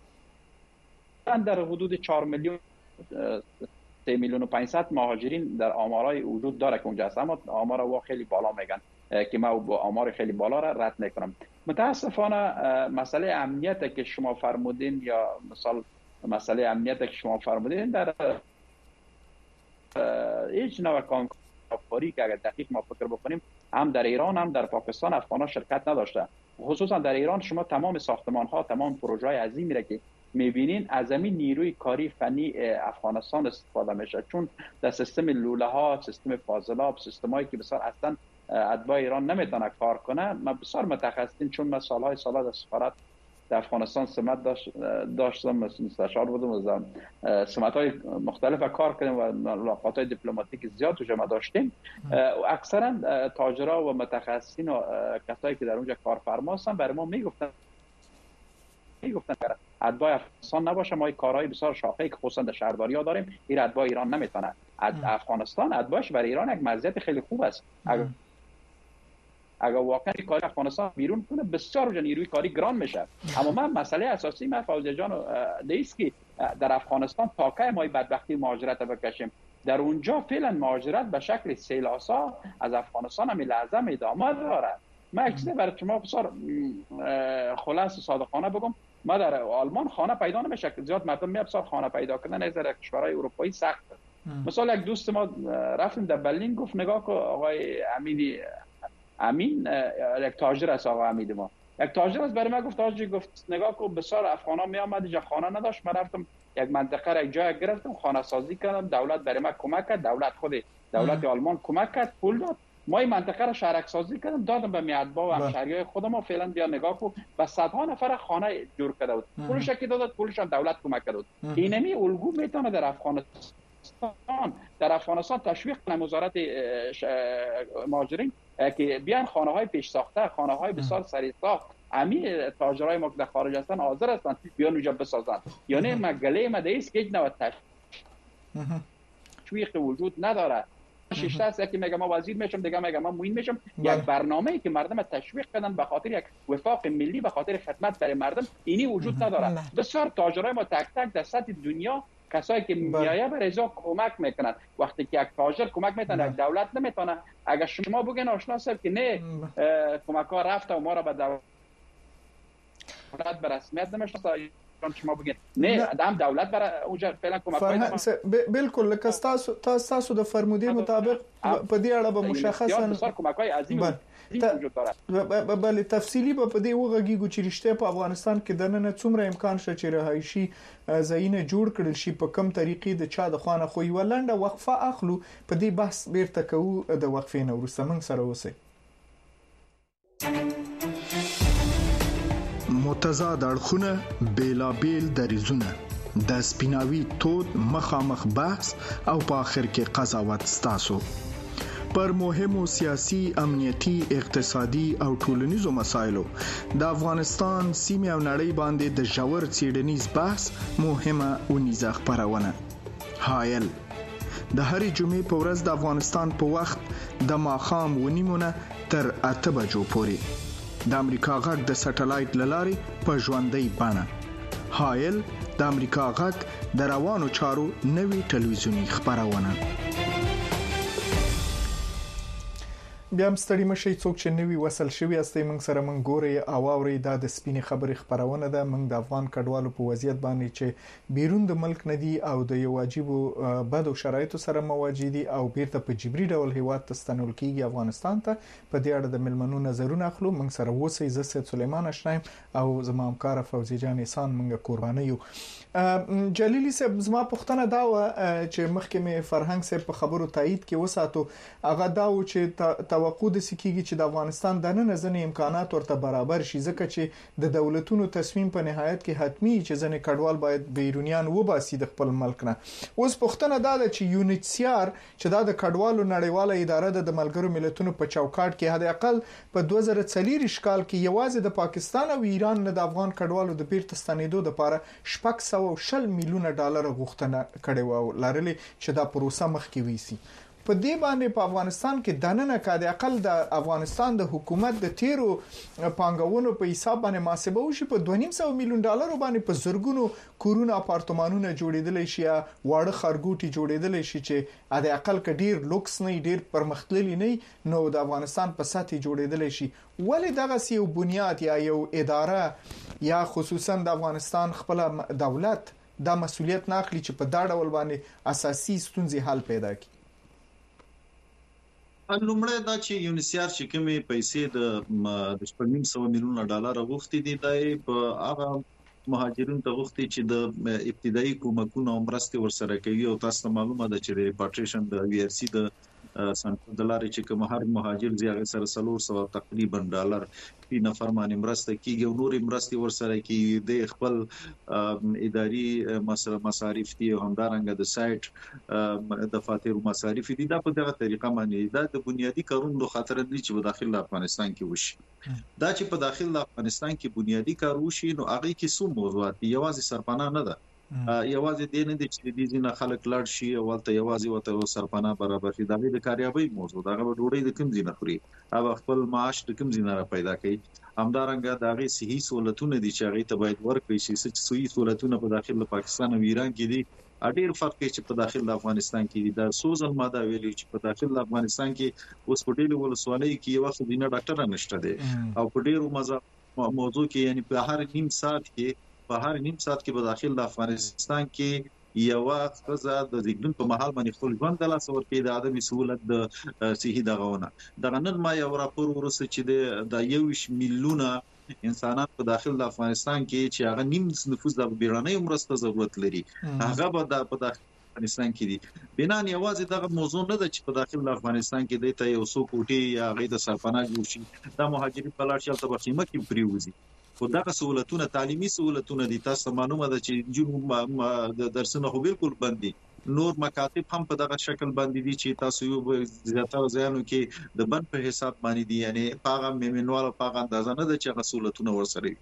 در حدود چهار میلیون سه میلیون و پانصد مهاجرین در آمارای وجود داره که اونجا هست، اما آمار وا خیلی بالا میگن که ما با آمار خیلی بالا را رد میکنم. متاسفانه مسئله امنیت که شما فرمودین یا مثال مسئله امنیت که شما فرمودین در هیچ نوع کاری که اگر دقیق ما فکر بکنیم هم در ایران هم در پاکستان افغان‌ها شرکت نداشته. خصوصا در ایران شما تمام ساختمان ها تمام پروژه های عظیمی را که میبینین از همین نیروی کاری فنی افغانستان استفاده میشه، چون در سیستم لوله ها، سیستم فاضلاب، سیستم هایی که بسیار اصلا اتباع ایران نمیتونه کار کنه. ما بسیار متخصصین چون ما سالهای سال در سفارت در افغانستان سمت داشت داشتم مستشار بودم و سمت های مختلف کار کردیم و ملاقات های دیپلماتیک زیاد رو ما داشتیم. اکثرا تاجرها و متخصصین و کسایی که در اونجا کارفرما هستن برای ما میگفتن میگفتن که اتباع افغانستان نباشه، ما کارهای بسیار شاخصی که خصوصا در شهرداری ها داریم این اتباع ایران نمیتونه. افغانستان اتباعش برای ایران یک مزیت خیلی خوب است. اگر اگر واقعا کار افغانستان بیرون کنه بسیار جان نیروی کاری گران میشه. اما من مسئله اساسی من فوزیه جان نیست که در افغانستان تا که ما بدبختی مهاجرت بکشیم. در اونجا فعلا مهاجرت به شکل سیلاسا از افغانستان هم لحظه ادامه داره. من اکثر برای شما بسیار خلاص صادقانه بگم، ما در آلمان خانه پیدا نمیشه، زیاد مردم میاد بسیار خانه پیدا کردن از در کشورهای اروپایی سخت. مثلا یک دوست ما رفتیم در برلین گفت نگاه کو آقای امیدی امین یک تاجر است، آقا امید ما یک تاجر است برای من گفت تاجر گفت نگاه کو بسیار افغانا می آمد اینجا خانه نداشت، من رفتم یک منطقه را یک جای گرفتم خانه سازی کردم، دولت برای من کمک کرد، دولت خود دولت آلمان کمک کرد پول داد، ما این منطقه را شهرک سازی کردم دادم به میادبا و همشهریای خودم و فعلا بیا نگاه کو و صدها نفر خانه جور کرده بود، پولش کی داد پولش هم دولت کمک کرد. اینمی الگو میتونه در افغانستان در افغانستان تشویق کنه وزارت مهاجرین که بیان خانه های پیش ساخته، خانه های بسیار سریع ساخت، همین تاجرای ما که در خارج هستن حاضر هستن بیان اونجا بسازن. یعنی مگله مده است که هیچ نوع تشویق وجود نداره. شش تا که میگه ما وزیر میشم، دیگه میگه ما معین میشم. یک برنامه‌ای که مردم تشویق کردن به خاطر یک وفاق ملی، به خاطر خدمت برای مردم، اینی وجود نداره. بسیار تاجرای ما تک تک در سطح دنیا، کسایی که میایه به رضا کمک میکنن. وقتی که یک تاجر کمک میکنه، یک دولت نمیتونه. اگر شما بگین آشنا صاحب که نه کمک ها رفته و ما را به دولت به رسمیت نمیشناسه، شما بگین نه هم دولت برای اونجا فعلا کمک کوي. بالکل لکه تاسو تاسو د فرمودې مطابق په دې اړه به مشخصا بسیار کمک‌های عظیم وجود داره. بله تفصیلی به په دې وغږیږو چې رښتیا په افغانستان کې د نن څومره امکان شته چې رهایشي ځایونه جوړ کړل شي، په کوم طریقې د چا د خوانه خو یو لنډه وقفه اخلو، په دې بحث بیرته کوو د وقفې نه وروسته. موږ سره اوسئ. متضاد اړخونه، بیلابیل دریزونه، د سپیناوي تود مخامخ بحث او په اخر کې قضاوت ستاسو پر مهمو سیاسي، امنیتي، اقتصادي او ټولنیزو مسایلو د افغانستان سیمه او نړۍ باندې د ژور څېړنیز بحث مهمه ونیزه خبرونه. حایل د هرې جمعې په ورځ د افغانستان په وخت د ماښام ونیمونه تر اته بجو پورې د امریکا غږ د سټلایټ لارې په ژوندۍ بڼه. حایل د امریکا غږ د روانو چارو نوې ټلویزیونی خبرونه. بیا هم ستړي مشي، څوک چې نوی وصل شوی استي موږ سره موږ ګوري او اوري د سپینې خبرې خبرونه ده. موږ د افغان کډوالو په وضعیت باندې چې بیرون د ملک ندي او د یو واجب بد شرایطو سره مواجه دي او بیرته په جبري ډول هیواد ته ستنول کیږي افغانستان ته، په دې اړه د ملمنو نظرونه اخلو. موږ سره وسی ز سید سلیمان اشنایم او زما همکار فوزي جان احسان موږ قرباني یو. جلیلی صاحب، زما پوښتنه دا و چې مخکې مې فرهنګ صاحب په خبرو تایید کې وساتو، هغه دا و چې توقع د سکیږي چې د افغانستان د نن ځنې امکانات ورته برابر شي، ځکه چې د دولتونو تصمیم په نهایت کې حتمی چې ځنې کډوال باید بیرونیان وباسي د خپل ملک نه. اوس پوښتنه دا ده چې یونیسیار چې دا د کډوالو نړیواله اداره د ملګرو ملتونو په چوکاټ کې حد اقل په دوه زره څلور کال کې یوازې د پاکستان او ایران نه د افغان کډوالو د بیرته ستنېدو لپاره شپږ سوه او شل میلیونه ډالر غوښتنه کړې و لرلې چې دا پروسه مخکې ویسي. په دې باندې په افغانستان کې دننه کاده اقل د افغانستان د حکومت د تیرو پانګونو په حساب باندې محاسبه وشي په دوه نیم سوه میلیون ډالر باندې په زرګونو کورونه اپارتمانونه جوړیدل شي، واړه خارګوټي جوړیدل شي چې اده اقل کډیر لوکس نه ډیر پرمختللی نه نو د افغانستان په سطح جوړیدل شي. ولې دغه یو بنیاد یا یو اداره یا خصوصا د افغانستان خپل دولت دا مسولیت نه اخلي چې په دا ډول باندې اساسي ستونزې حل پیدا کړي؟ لومړی دا چې یونیسیار چې کومې پیسې د شپږ نیم سوه میلیونه ډالر غوښتي دي، دا په هغه مهاجرینو ته غوښتي چې د ابتدایي کومکونو او مرستې ورسره کوي. او تاسو معلومه ده چې د ریپاټریشن د وی ار سی د سنټر د لارې چې کوم هر مهاجر زیاغه سره څلور سوه تقریبا ډالر په نفر باندې مرسته کیږي او نورې مرستې ورسره کیږي. د خپل اداري مصارف دي او همدارنګه د سایت د فاتحو مصارف دي. دا په دغه طریقه باندې دا د بنیادی کارونو خاطر نه چې په داخل افغانستان کې وشي. دا چې په داخل افغانستان کې بنیادی کار وشي نو هغه کې څو موضوعات دي، یوازې سرپناه نه ده، یوازې د نه د چې د ځینې خلک لاړ شي او ولته یوازې وته سرپناه برابر شي. دا د کاریابۍ موضوع دا غو ډوړې د کوم ځینې خوري او خپل معاش د کوم ځینې را پیدا کوي. همدارنګه دا غي صحي سہولتونه دي چې هغه ته باید ورکړي شي. چې صحي سہولتونه په داخل پاکستان او ایران کې دي اډیر فرق کې چې په داخل افغانستان کې دي. دا سوزل ماده ویلي چې په داخل افغانستان کې اوس په ډېر ولسوالۍ کې یو وخت دینه ډاکټر نشته دي او په ډېر موضوع کې یعنی په هر نیم ساعت کې په هر نیم ساعت کې په داخل افغانستان کې یو وخت فزا د زیګدن په محل باندې خپل ژوند د لاس ورکې د ادمي سہولت د صحي دغونه دغه نن ما یو راپور ورسې چې د یو میلیونه انسانان په داخل د افغانستان کې چې هغه نیم نفوس د بیرانه مرسته ضرورت لري هغه به د په داخل افغانستان کې دي. بنان یوازې دغه موضوع نه ده چې په داخل د افغانستان کې د ته یو څو کوټي یا غي د سرپناه جوړ شي. دا مهاجرین په لار شل ته قیمت کې پریوزي. خو دغه سہولتونه تعلیمي سہولتونه دي. تاسو معلومه ده چې جنوب د درسونه خو بالکل بندي، نور مکاتب هم په دغه شکل باندې دي چې تاسو یو زیاتره ځایانو کې د بند په حساب باندې دي، یعنی پاغه میمنوال پاغه اندازه نه ده چې هغه سہولتونه ورسره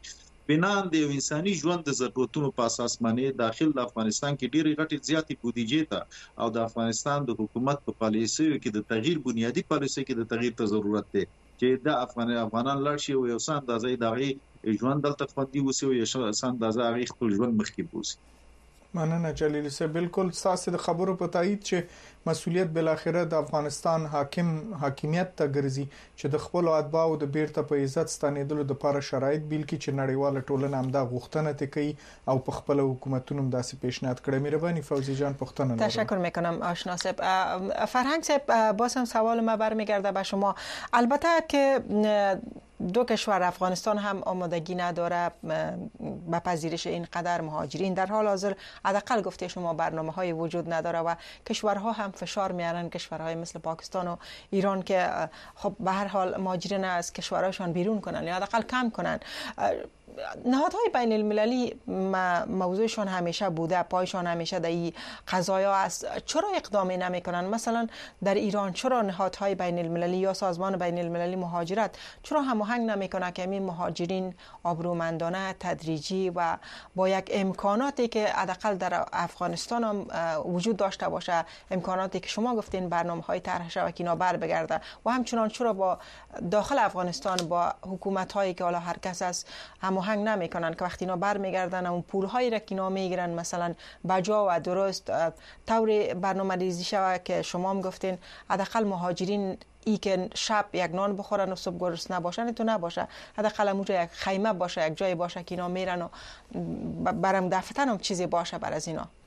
بنان د انساني ژوند د ضرورتونو په اساس باندې داخل د افغانستان کې ډېری غټي زیاتې بودیجې ته او د افغانستان د حکومت په پالیسیو کې د تغییر بنیادی پالیسي کې د تغییر ته ضرورت دی چې د افغان افغانان لړ شي او یو څه اندازې دغه ژوند دلته خوندي وسی او یو څه اندازې هغه خپل ژوند مخکې بوسي. مننه جلیل صاحب. بالکل تاسو د خبرو په تایید چې مسؤلیت بل اخره د افغانستان حاکم حاکمیت ته ګرځي چې د خپل اتباعو د بیرته په عزت ستنیدلو د لپاره شرایط بیل کی چې نړیواله ټولنه هم دا غوښتنه کوي او په خپل حکومتونو هم داسې پیشنهاد کړي. مهرباني فوزی جان پختنه. تشکر میکنم آشنا صاحب. فرهنگ صاحب باز هم سوال ما برمیگرده به شما. البته که دو کشور افغانستان هم آمادگی نداره به پذیرش این قدر مهاجرین، در حال حاضر حداقل گفته شما برنامه‌های وجود نداره و کشورها هم فشار میارن، کشورهای مثل پاکستان و ایران که خب به هر حال مهاجرین از کشورهاشون بیرون کنن یا حداقل کم کنن. نهادهای بین المللی موضوعشون همیشه بوده، پایشان همیشه در این قضایا است. چرا اقدام نمیکنن؟ مثلا در ایران چرا نهادهای بین المللی یا سازمان بین المللی مهاجرت چرا هماهنگ نمیکنه که این مهاجرین آبرومندانه تدریجی و با یک امکاناتی که حداقل در افغانستان هم وجود داشته باشه، امکاناتی که شما گفتین برنامه‌های طرح شود که اینا بر بگرده، و همچنان چرا با داخل افغانستان با حکومت‌هایی که حالا هر کس است هماهنگ نمیکنن که وقتی اینا برمیگردن اون پول‌هایی را که اینا میگیرن مثلا بجا و درست طور برنامه‌ریزی شود که شما هم گفتین حداقل مهاجرین ای که شب یک نان بخورن و صبح گرسنه نباشن تو نباشه، حداقل اونجا یک خیمه باشه، یک جای باشه که اینا میرن و برام دفتن هم چیزی باشه بر از اینا.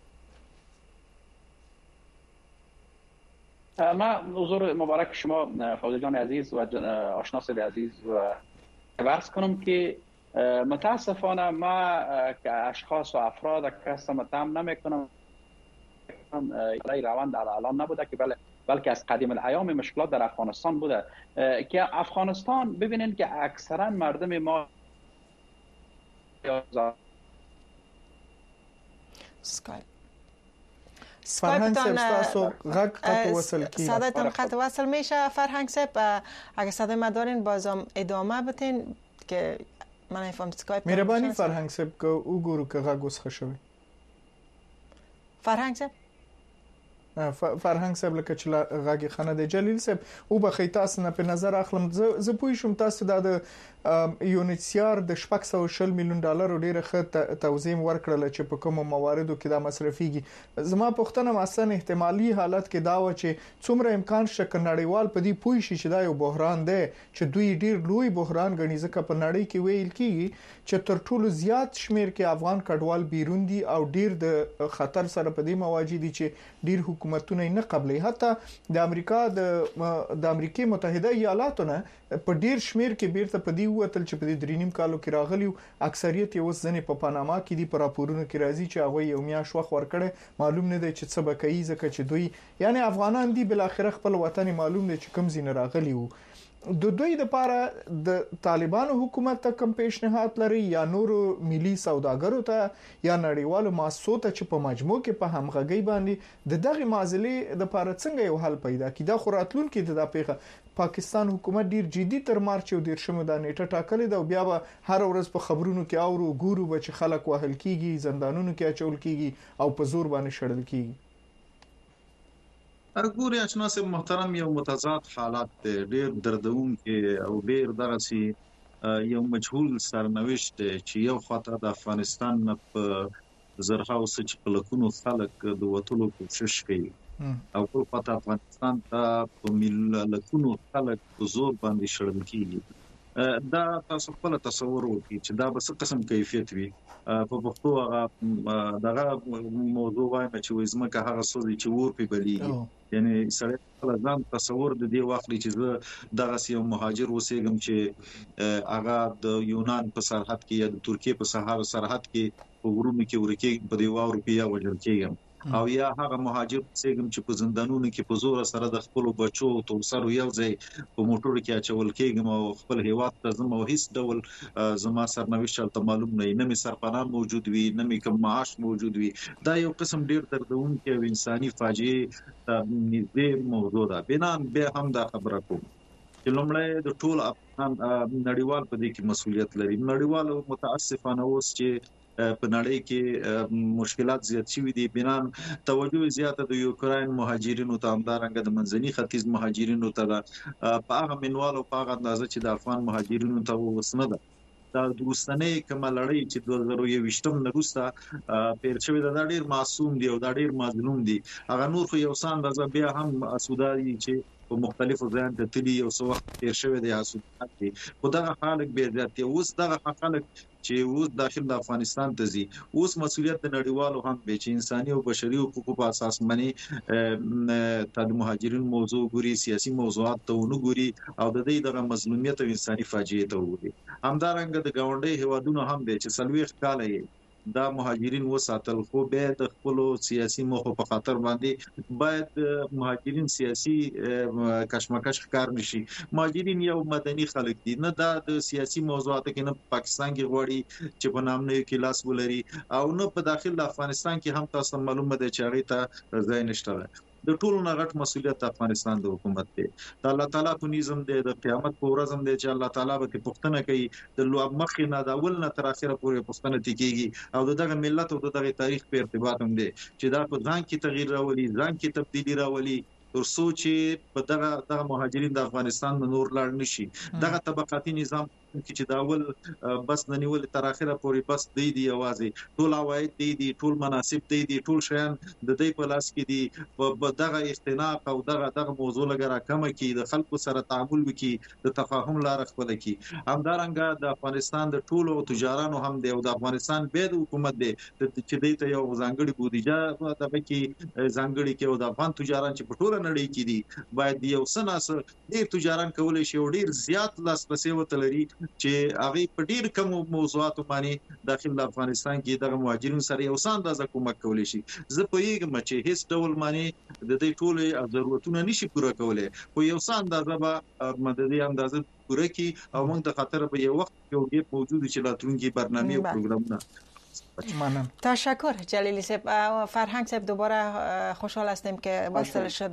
ما حضور مبارک شما فوزی جان عزیز و آشنا صاحب عزیز و عرض کنم که متاسفانه ما که اشخاص و افراد کس متهم نمی کنم روند در الان نبوده که بله بلکه از قدیم الایام مشکلات در افغانستان بوده که افغانستان ببینید که اکثرا مردم ما سکایپ فرهنگ صاحب تاسو غږ قطع وصل کی صداتون قطع وصل میشه. فرهنگ صاحب اگه صدای ما دارین بازم ادامه بتین که من نفهم سکایپ. مهربانی فرهنگ صاحب که او ګورو که غږ وسخه شوی. فرهنگ صاحب فرهنگ صاحب لکه چې غږی خانه د جلیل صاحب او به خې تاسو نه په نظر اخلم زه پوه شم تاسو د یونیسیار د شپږ سوه او شل میلیون ډالر ډیره ښه توزیع ورکړل چې په کوم مواردو کې دا مصرفيږي. زما پوښتنه مثلا احتمالي حالت کې دا و چې څومره امکان شته نړیوال په دې پوه شي چې دا یو بحران دی چې دوی ډیر لوی بحران غني ځکه په نړۍ کې ویل کیږي چې تر ټولو زیات شمیر کې افغان کډوال بیرون دي او ډیر د خطر سره په دې مواجه دي چې ډیر حکومتونه نه قبلې. حتی د امریکا د د امریکای متحده ایالاتو نه په ډیر شمیر کې بیرته په دې وتل چې په دې درینیم کالو کې راغلی اکثریت یې اوس ځنې په پاناما کې دي په راپورونو کې راځي چې هغه یو میاش وخت ورکړي معلوم نه دی چې څه بکایي ځکه چې دوی یعنی افغانان دي بل اخر خپل وطن معلوم دی چې کوم ځین راغلی وو. د دوی د لپاره د طالبانو حکومت ته کوم پیشنهاد لري یا نورو ملي سوداګرو ته یا نړیوالو مؤسسو ته چې په مجموع کې په همغږي باندې د دغه معضلې د لپاره څنګه یو حل پیدا کړي؟ دا خو راتلونکي د پیغه پاکستان حکومت ډیر جدي تر مارچ او ډیر شمو د نیټه ټاکلې دا بیا به هر ورځ په خبرونو کې اورو ګورو به چې خلک وهل کیږي، زندانونو کې اچول کیږي او په زور باندې شړل کیږي. ګوري اشناس محترم یو متضاد حالات ډیر دردونکي او ډیر درسي یو مجهول سرنوشت چې یو خاطر د افغانستان په زرهاو سچ په لکونو خلک د وټولو کوشش کوي او په پتا افغانستان ته په ملکونو خلک په زور باندې شړل کیږي. دا تاسو خپل تصور وکړئ چې دا به څه قسم کیفیت وي. په پښتو هغه دغه موضوع وایم چې وزمکه هغه سوزي چې ور په بلیږي، یعنی سړی خپل ځان تصور د دې وخت چې زه دغه یو مهاجر اوسېږم چې هغه د یونان په سرحد کې یا د ترکیه په سرحد کې په ورونو کې ورکه په دی واورو کې یا وجل کېږم او یا هغه مهاجر اوسېږم چې په زندانونو کې په زور سره د خپل بچو او تورسرو یو ځای په موټر کې اچول کېږم او خپل هیواد ته زما هیڅ ډول زما سرنوشت ته معلوم نه نه می سرپناه موجود وي نه می کوم معاش موجود وي. دا یو قسم ډیر دردونکي او انساني فاجعه نږدې موضوع ده. بنان به هم دا خبره کوم چې چې لومړی د ټول افغان نړیوال په دې کې مسؤلیت لري. نړیوال متاسفانه اوس چې په نړۍ کې مشکلات زیات شوي دي، بنان توجه زیاته د یوکراین مهاجرینو ته، همدارنګه د منځني ختیځ مهاجرینو ته ده، په هغه منوال او په هغه اندازه چې د افغان مهاجرینو ته اوس نه ده. دا د اوسنۍ کومه لړۍ چې دوه زره یوویشتم نه وروسته پیل شوې ده، دا ډېر معصوم دي او دا ډېر مظلوم دي. هغه نور خو یو څه اندازه بیا هم اسوده دي چې په مختلفو ځایونو ته تللي، یو څه وخت تېر شوی دی، اسودات دي. خو دغه خلک بیا زیات دي. اوس دغه خلک چې اوس داخل د افغانستان ته ځي، اوس مسؤلیت د نړیوالو هم دی چې انساني او بشري حقوقو په اساس باندې ته د مهاجرینو موضوع ګوري، سیاسي موضوعات ته ونه ګوري او د دې دغه مظلومیت او انساني فاجعې ته وګوري. همدارنګه د ګاونډي هیوادونو هم دی چې څلوېښت کاله یې دا مهاجرین وساتل، خو بیا د خپلو سیاسي موخو په خاطر باندې باید مهاجرین سیاسي کشمکش ښکار نشي. مهاجرین یو مدني خلک دي، نه دا د سیاسي موضوعاتو کې، نه په پاکستان کې غواړي چې په نامنوي کې لاس ولري او نه په داخل د افغانستان کې هم تاسو معلومه ده چې هغې ته ځای نشته. د ټولو نه غټ مسؤلیت د افغانستان د حکومت دی. د الله تعالی په نظم دی، د قیامت په ورځ هم دی چې الله تعالی به پوښتنه کوي. د مخکې نه د اول نه تر اخره پورې پوښتنه کېږي او د دغه ملت او د دغه تاریخ په ارتباط هم دی چې دا په ځان کې تغییر راولي، ځان کې تبدیلی راولي، تر څو چې په دغه دغه مهاجرین د افغانستان نه نور لاړ نشي. دغه طبقاتي نظام چې دا اول بس نه نیول تر اخره پورې بس دی دی یوازې ټول عواید دی دی ټول مناسب دی دی ټول شیان د دې په لاس کې دي. په دغه اختناق او دغه دغه موضوع لګره کم کی د خلکو سره تعامل وکي، د تفاهم لار خپل کی. همدارنګه د افغانستان د ټولو تجارانو هم دی او د افغانستان به د حکومت دی چې دې ته یو ځانګړي بودیجه دغه کې ځانګړي کې او د افغان تجاران چې په ټوله نړۍ کې دي باید یو سناس ډیر تجاران کولای شي او ډیر زیات لاسرسي وته لري چې هغه په ډیر کم موضوعاتو باندې داخل د افغانستان کې دغه مهاجرین سره یو څه اندازه کومک کولی شي. زه پوهیږم چې هیڅ ډول باندې د دې ټولو ضرورتونه نشي پوره کولی، خو یو څه اندازه به مددي اندازه پوره کی او موږ د خاطر به یو وخت یو ګیپ موجود چې راتلونکي برنامه او پروګرامونه. ممنون. تشکر جلیلی صاحب. فرهنگ صاحب دوباره خوشحال هستیم که وصل شد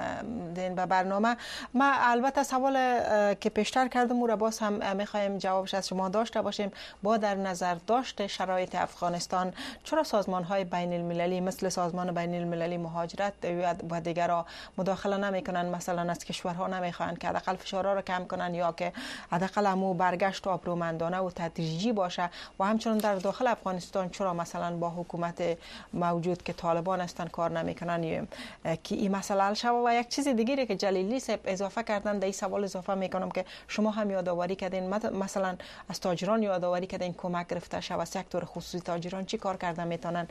دین به برنامه. ما البته سوال که پیشتر کردم او را باز هم میخوایم جوابش از شما داشته باشیم. با در نظر داشت شرایط افغانستان، چرا سازمان های بین المللی مثل سازمان بین المللی مهاجرت و دیگرها مداخله نمیکنن، مثلا از کشورها نمیخوان که حداقل فشارها را کم کنن یا که حداقل همو برگشت آبرومندانه و تدریجی باشه؟ و همچنین در داخل افغانستان چرا مثلا با حکومت موجود که طالبان هستن کار نمیکنن که این مسئله حل شود؟ و یک چیز دیگری که جلیلی صاحب اضافه کردن، در این سوال اضافه میکنم که شما هم یادآوری کردین، مثلا از تاجران یادآوری کردین کمک گرفته شود، سکتور خصوصی تاجران چی کار کردن میتونن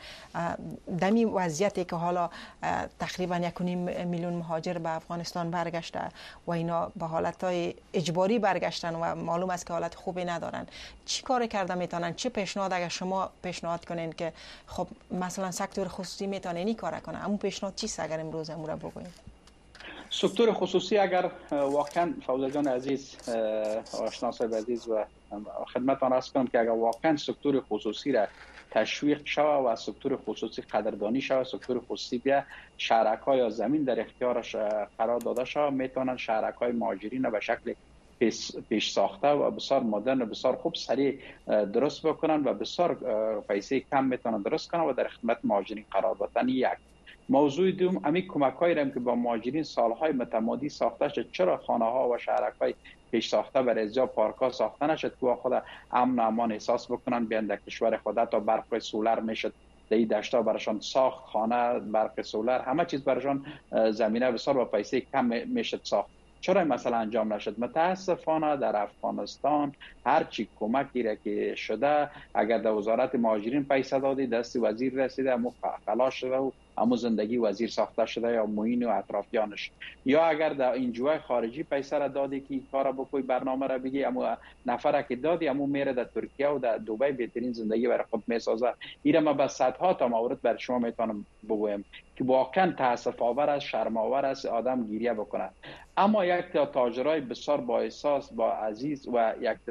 دمی وضعیتی که حالا تقریبا یک و نیم میلیون مهاجر به افغانستان برگشته و اینا به حالتهای اجباری برگشتن و معلوم است که حالت خوبی ندارن، چی کار کردن میتونن؟ چه پیشنهاد اگر شما پیشنهاد کنین که خب مثلا سکتور خصوصی میتونه این کار کنه، اما پیشنهاد چیست اگر امروز امور بگوییم؟ سکتور خصوصی اگر واقعا فوزه جان عزیز، آشنا صاحب عزیز و خدمتتان عرض کنم که اگر واقعا سکتور خصوصی را تشویق شود و سکتور خصوصی قدردانی شود، سکتور خصوصی بیا شرکای یا زمین در اختیارش قرار داده شود، میتونن شرکای مهاجرین را به شکل پیش ساخته و بسیار مدرن و بسیار خوب سریع درست بکنن و بسیار پیسه کم میتونن درست کنن و در خدمت مهاجرین قرار بدن. یک موضوع دوم، امی کمک‌هایی را که با مهاجرین سالهای متمادی ساخته شد، چرا خانه‌ها و شهرک‌های پیش ساخته برای ازیا پارک‌ها ساخته نشد که خود امن و امان احساس بکنن، بیان در کشور خود تا برق سولر میشد در این دشتا برشان ساخت، خانه، برق سولر، همه چیز برشان زمینه بسیار با پیسه کم میشد ساخت. چرا مثلا انجام نشد؟ متاسفانه در افغانستان هر چی کمکی را که شده، اگر در وزارت مهاجرین پیسه دادی دست وزیر رسیده، امو خلاص شده و امو زندگی وزیر ساخته شده یا معین و اطرافیانش، یا اگر در انجوهای خارجی پیسه را دادی که کارا بکنی برنامه را بگی، امو نفره که دادی امو میره در ترکیه و در دبی بهترین زندگی برای خود میسازه. اینا ما بس صدها تا مورد بر شما میتونم بگویم که واقعا تاسف آور است، شرم آور است آدم گریه بکنه. اما یک تا تاجرای بسیار با احساس، با عزیز و یک تعداد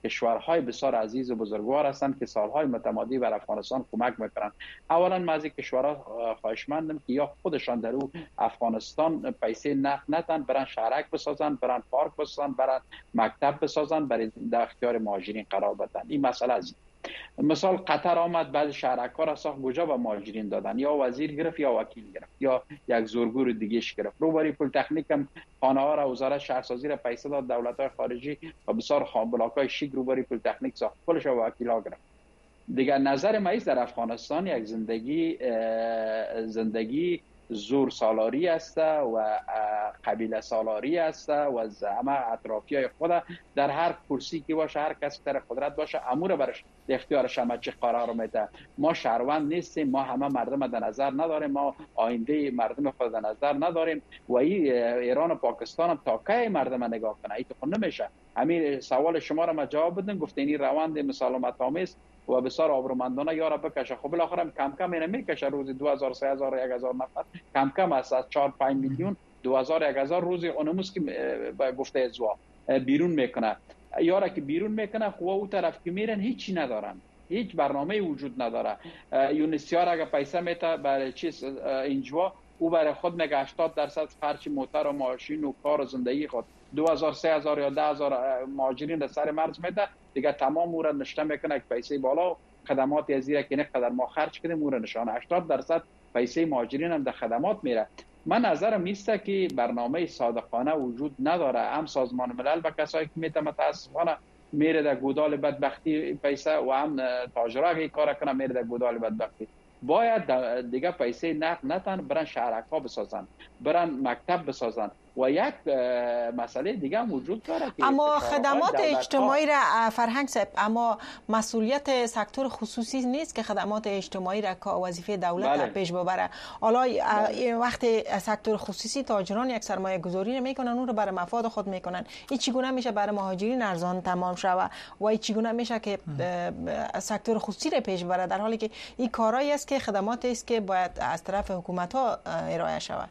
کشورهای بسیار عزیز و بزرگوار هستند که سالهای متمادی بر افغانستان کمک میکنند. اولا من از کشورها خواهشمندم که یا خودشان در او افغانستان پیسه نقد ندن، برن شهرک بسازن، برن پارک بسازن، برن مکتب بسازن، برای در اختیار مهاجرین قرار بدن. این مسئله از مثال قطر آمد، بعد شهرک ها را ساخت، کجا به مهاجرین دادن؟ یا وزیر گرفت یا وکیل گرفت یا یک زورگور دیگه‌اش گرفت. روبروی پلی‌تکنیک هم خانه ها را وزارت شهرسازی را پیسه داد، دولت های خارجی و بسیار خان بلاک های شیک روبروی پلی‌تکنیک ساخت، کلش وکیل ها گرفت. دیگر نظر ما در افغانستان یک زندگی زندگی زور سالاری است و قبیله سالاری است و همه اطرافی های خود در هر کرسی که باشه، هر کسی در قدرت باشه، امور برش اختیارش همه چی قرار میده. ما شهروند نیستیم، ما همه مردم در نظر نداریم، ما آینده مردم خود در نظر نداریم و این ایران و پاکستان هم تا کی مردم نگاه کنه؟ این تو نمیشه. همین سوال شما را ما جواب بدن، گفتین این روند مسالمت آمیز و بسیار آبرومندانه یارا بکشه. خب بالاخره کم کم اینا میکشه، روزی دو هزار سه هزار یک هزار نفر کم کم است، از چهار پنج میلیون دو هزار یک هزار روزی اونموس که گفته ازوا بیرون میکنه. یارا که بیرون میکنه خو او طرف که میرن هیچی ندارن، هیچ برنامه وجود نداره. یونسیار اگه پیسه میته برای چیز اینجوا، او برای خود میگه هشتاد درصد خرج موتر و ماشین و کار و زندگی خود دو هزار سه هزار یا ده هزار مهاجرین در سر مرز میده دیگه، تمام او را نشته میکنه که پیسه بالا خدمات از زیرا که نه قدر ما خرج کردیم او را نشانه. هشتاد درصد پیسه مهاجرین هم در خدمات میره. من نظرم نیسته که برنامه صادقانه وجود نداره. هم سازمان ملل به کسایی که میته متاسفانه میره در گودال بدبختی پیسه و هم تاجرها اگه کار کنه میره در گودال بدبختی. باید دیگه پیسه نقد نتن، برن شهرک ها بسازن، برن مکتب بسازن. و یک مسئله دیگه هم وجود داره که اما خدمات اجتماعی را فرهنگ صاحب، اما مسئولیت سکتور خصوصی نیست که خدمات اجتماعی را که وظیفه دولت بله. پیش ببره. حالا بله. وقتی سکتور خصوصی تاجران یک سرمایه گذاری میکنن، اون رو برای مفاد خود میکنن، این چگونه میشه برای مهاجرین ارزان تمام شود و این چگونه میشه که سکتور خصوصی را پیش ببره، در حالی که این کارایی است که خدماتی است که باید از طرف حکومت ها ارائه شود.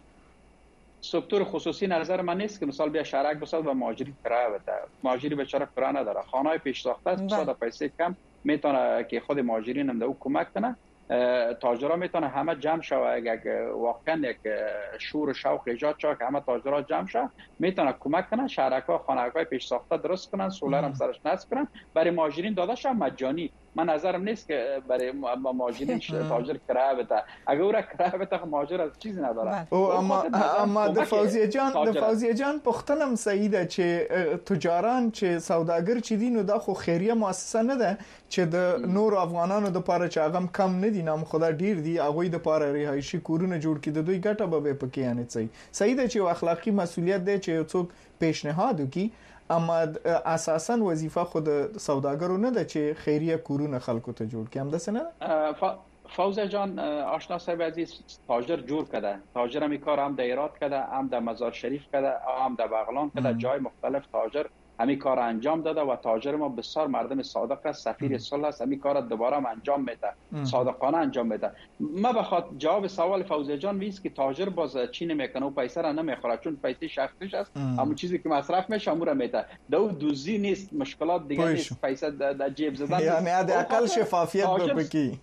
سکتور خصوصی نظر من نیست که مثال بیا شهرک بساز و مهاجری کرایه بده. مهاجری بیچاره کرایه نداره، خانه‌های پیش ساخته است، بساز پیسه کم میتونه که خود مهاجرین هم او کمک کنه. تاجرها میتونه همه جمع شوه، یک واقعا یک شور و شوق ایجاد شه که همه تاجرها جمع شه، میتونه کمک کنن شهرک‌ها خانه‌های پیش ساخته درست کنن، سولر هم سرش نصب کنن، برای مهاجرین داده شه مجانی. من نظرم نیست که برای مهاجرین تاجر کرایه بده. اگه او را کرایه بده مهاجر از چیزی نداره. او اما اما د فوزیه جان د فوزیه جان پختنم سیده چې تجاران چې سوداګر چې دین د خو خیریه مؤسسه نه ده چې د نور افغانانو د پاره چې هغه کم نه دي، نام خدا ډیر دي، هغه د پاره رهایشي کورونه جوړ کړي، د دوی ګټه به پکې نه صحیح سیده چې اخلاقی مسؤلیت دی چې څوک پیشنهاد وکړي، اما اساساً وظیفه خود سوداګرو نه ده چې خیریه کورونه خلکو ته جوړ کړي. هم ده نه فوزه جان آشنا صاحب عزیز تاجر جور کرده، تاجر هم کار هم در ایراد کرده، هم در مزار شریف کرده، هم در بغلان کرده، جای مختلف تاجر همین کار انجام داده و تاجر ما بسیار مردم صادق است، سفیر صلح است، همین کار دوباره هم انجام میده، صادقانه انجام میده. ما بخواد جواب سوال فوزیه جان ویست که تاجر باز چی نمیکنه و پیسه را نمیخوره، چون پیسه شخصیش است، اما چیزی که مصرف میشه امور میده، دو دوزی نیست، مشکلات دیگه نیست، پیسه در جیب زدن، یعنی حداقل شفافیت بپکی.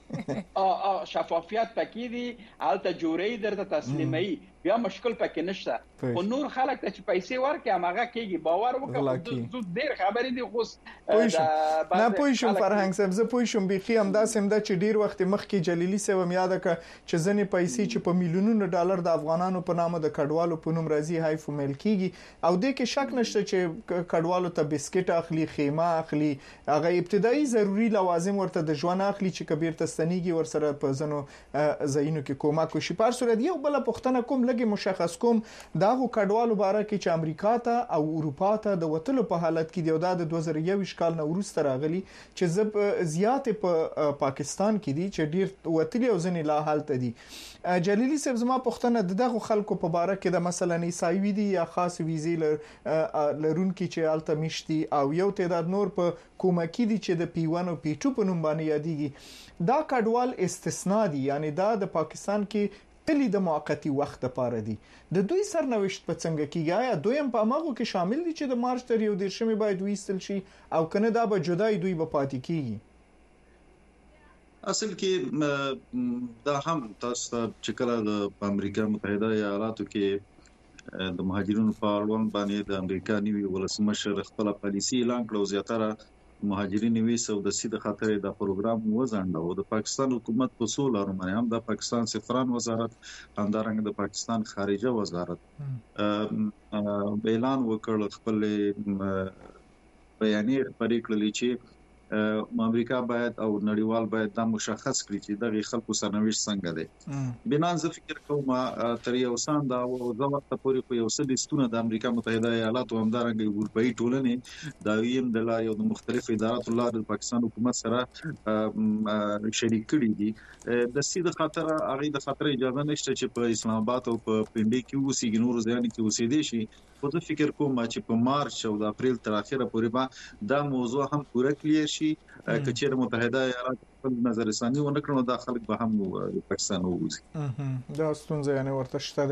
شفافیت پکی دی، البته جوری در تسلیمی بیا مشکل پکې نشته. خو نور خلک ته چې پیسې ورکړي هغه کېږي، باور وکړه زو ډېر خبرې دي. خو نه پوه شوم فرهنګ صاحب، زه پوه شوم بیخي همداسې هم ده چې ډېر وخت مخکې جلیلي صاحب هم یاده کړه چې ځینې پیسې چې په میلیونونو ډالر د افغانانو په نامه د کډوالو په نوم راځي هایف میل کیږي، او دې کې شک نشته چې کډوالو ته بسکټ اخلي، خیمه اخلي، هغه ابتدایي ضروري لوازم ورته د ژوند اخلي چې کبیر تستنیږي ورسره په ځنو ځایونو کې کومک وشي. په هر صورت یو بل پښتنه کوم لګي مشخص کوم داغه کډوالو باره کې چې امریکا ته او اروپا ته د وټلو په حالت کې دی، د دوه زره یو کال نه وروسته راغلي چې زب زیات په پاکستان کې دي چې ډیر وټلي او ځنې لا حالت دي. جلیلی صاحب زما پښتنه دغه خلکو په باره کې د مثلا عیساوي دي یا خاص ویزې لرونکي چې الته مشتي او یو تعداد نور په کومکی دي چې د پیوان او پیټو په نوم باندې یادېږي. دا کډوال استثناء دي، یعنی دا د پاکستان کې راغلي د موقتی وخت لپاره دي د دوی سرنوشت په څنګه کیږي آیا دوی هم په ماغو کې شامل دي چې د مارچ تر یو دیرشمې باید ویستل شي او کنه دا به جدای دوی به پاتې کیږي اصل کې دا هم تاسو چې کله د امریکا متحده ایالاتو کې د مهاجرینو په اړوند باندې د امریکا نیوي ولسمشر خپل پالیسي اعلان کړو زیاتره مهاجرین ویسو د سید خاطر د پروګرام وزنده د پاکستان حکومت په سول ارمنه هم د پاکستان سفارت وزارت همدارنګه د پاکستان خارجه وزارت اعلان وکړ خپل بیانیه خبرې کړلې چې امریکا باید او نړیوال باید دا مشخص کړي چې د خلکو سرنوشت څنګه دی بنان زه فکر کوم تر یو سان دا او زموږ پورې په یو څه لیستونه د امریکا متحده ایالاتو همدارنګه اروپאי ټولنې دا ویم د لارې او مختلف ادارات الله د پاکستان حکومت سره شریک کړي دي د سید خاطر هغه د خاطر اجازه نشته چې په اسلام آباد او په پنډي کې وسیږي نور ځان کې وسیدي شي خو زه فکر کوم چې په مارچ او د اپریل تر اخره پورې به دا موضوع هم پوره کلیر شي کچېر متحده ایالات په نظر ثاني ونکړو دا خلک به هم پاکستان ووزي دا ستونزه یعنی ورته شته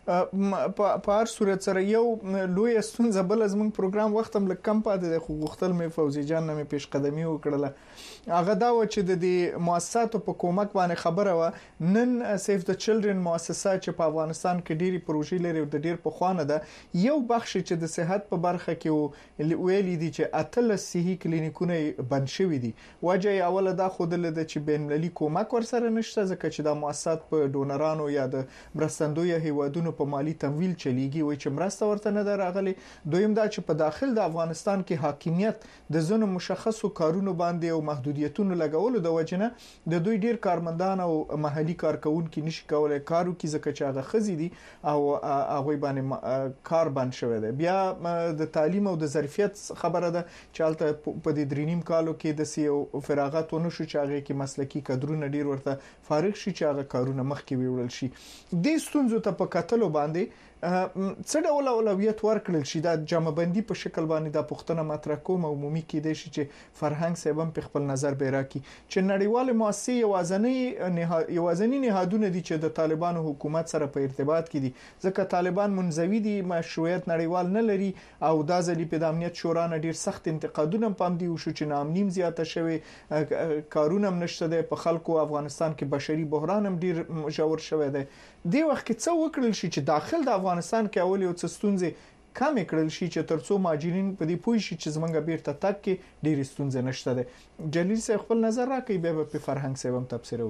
ده په هر صورت سره یو لوی ستونزه بل زموږ پروګرام وخت هم لکم پاتې د خو غختل مې فوزي جان نه مې پیش قدمي وکړله هغه دا و چې د دې مؤسساتو په کومک باندې خبره و نن سیف د چلډرن مؤسسه چې په افغانستان کې ډيري پروژې لري او د ډیر په خوانه ده یو بخش چې د صحت په برخه کې ویلي دي چې اتل صحي کلینیکونه بند شوي دي وجه اوله دا خود له چې بین المللي کومک ورسره نشته ځکه چې دا مؤسسات په ډونرانو یا د مرستندوی هیوادونو په مالی تمویل چلیږي وای چې مرسته ورته نه راغلي دویم دا چې په داخل د افغانستان کې حاکمیت د زونو مشخصو کارونو باندې او محدودیتونو لګولو د وجنه د دوی ډیر کارمندان او محلي کارکونکو نشي کولای کارو کې ځکه چې هغه خزي دي او هغه باندې کار بند شوی دی بیا د تعلیم او د ظرفیت خبره ده چې البته په دې درینیم کالو کې د سیو فراغت ونشو چې هغه کې مسلکی کادرونه ډیر ورته فارغ شي چې هغه کارونه مخکې ویول شي د ستونزو ته په کتلو باندې څه ډول اولویت ورکړل شي د جمعبندي په شکل باندې د پښتنه مطرح کوم او عمومي کې دي چې فرهنګ سیبم په خپل نظر به راکې چې نړیوال مؤسسې یوازنی یوازنی نهادونه دي چې د طالبانو حکومت سره په ارتباط کې دي ځکه طالبان منزوي دي مشروعیت نړیوال نه لري او د ځلې په امنیت شورا نه ډیر سخت انتقادونه پام دي او شو چې نامنیم زیاته شوی کارونه نشته د په خلکو افغانستان کې بشري بحران هم ډیر مجور شوی دی دی وخت کې څه وکړل شي چې داخل د افغانستان کې اول یو څه ستونزې کم کړل شي چې ترڅو ماجرین په دې پوه شي چې زمونږ بیرته تک کې ډېر ستونزې نشته ده جلیل صاحب خپل نظر راکړي به په فرهنګ سیوم تفسیر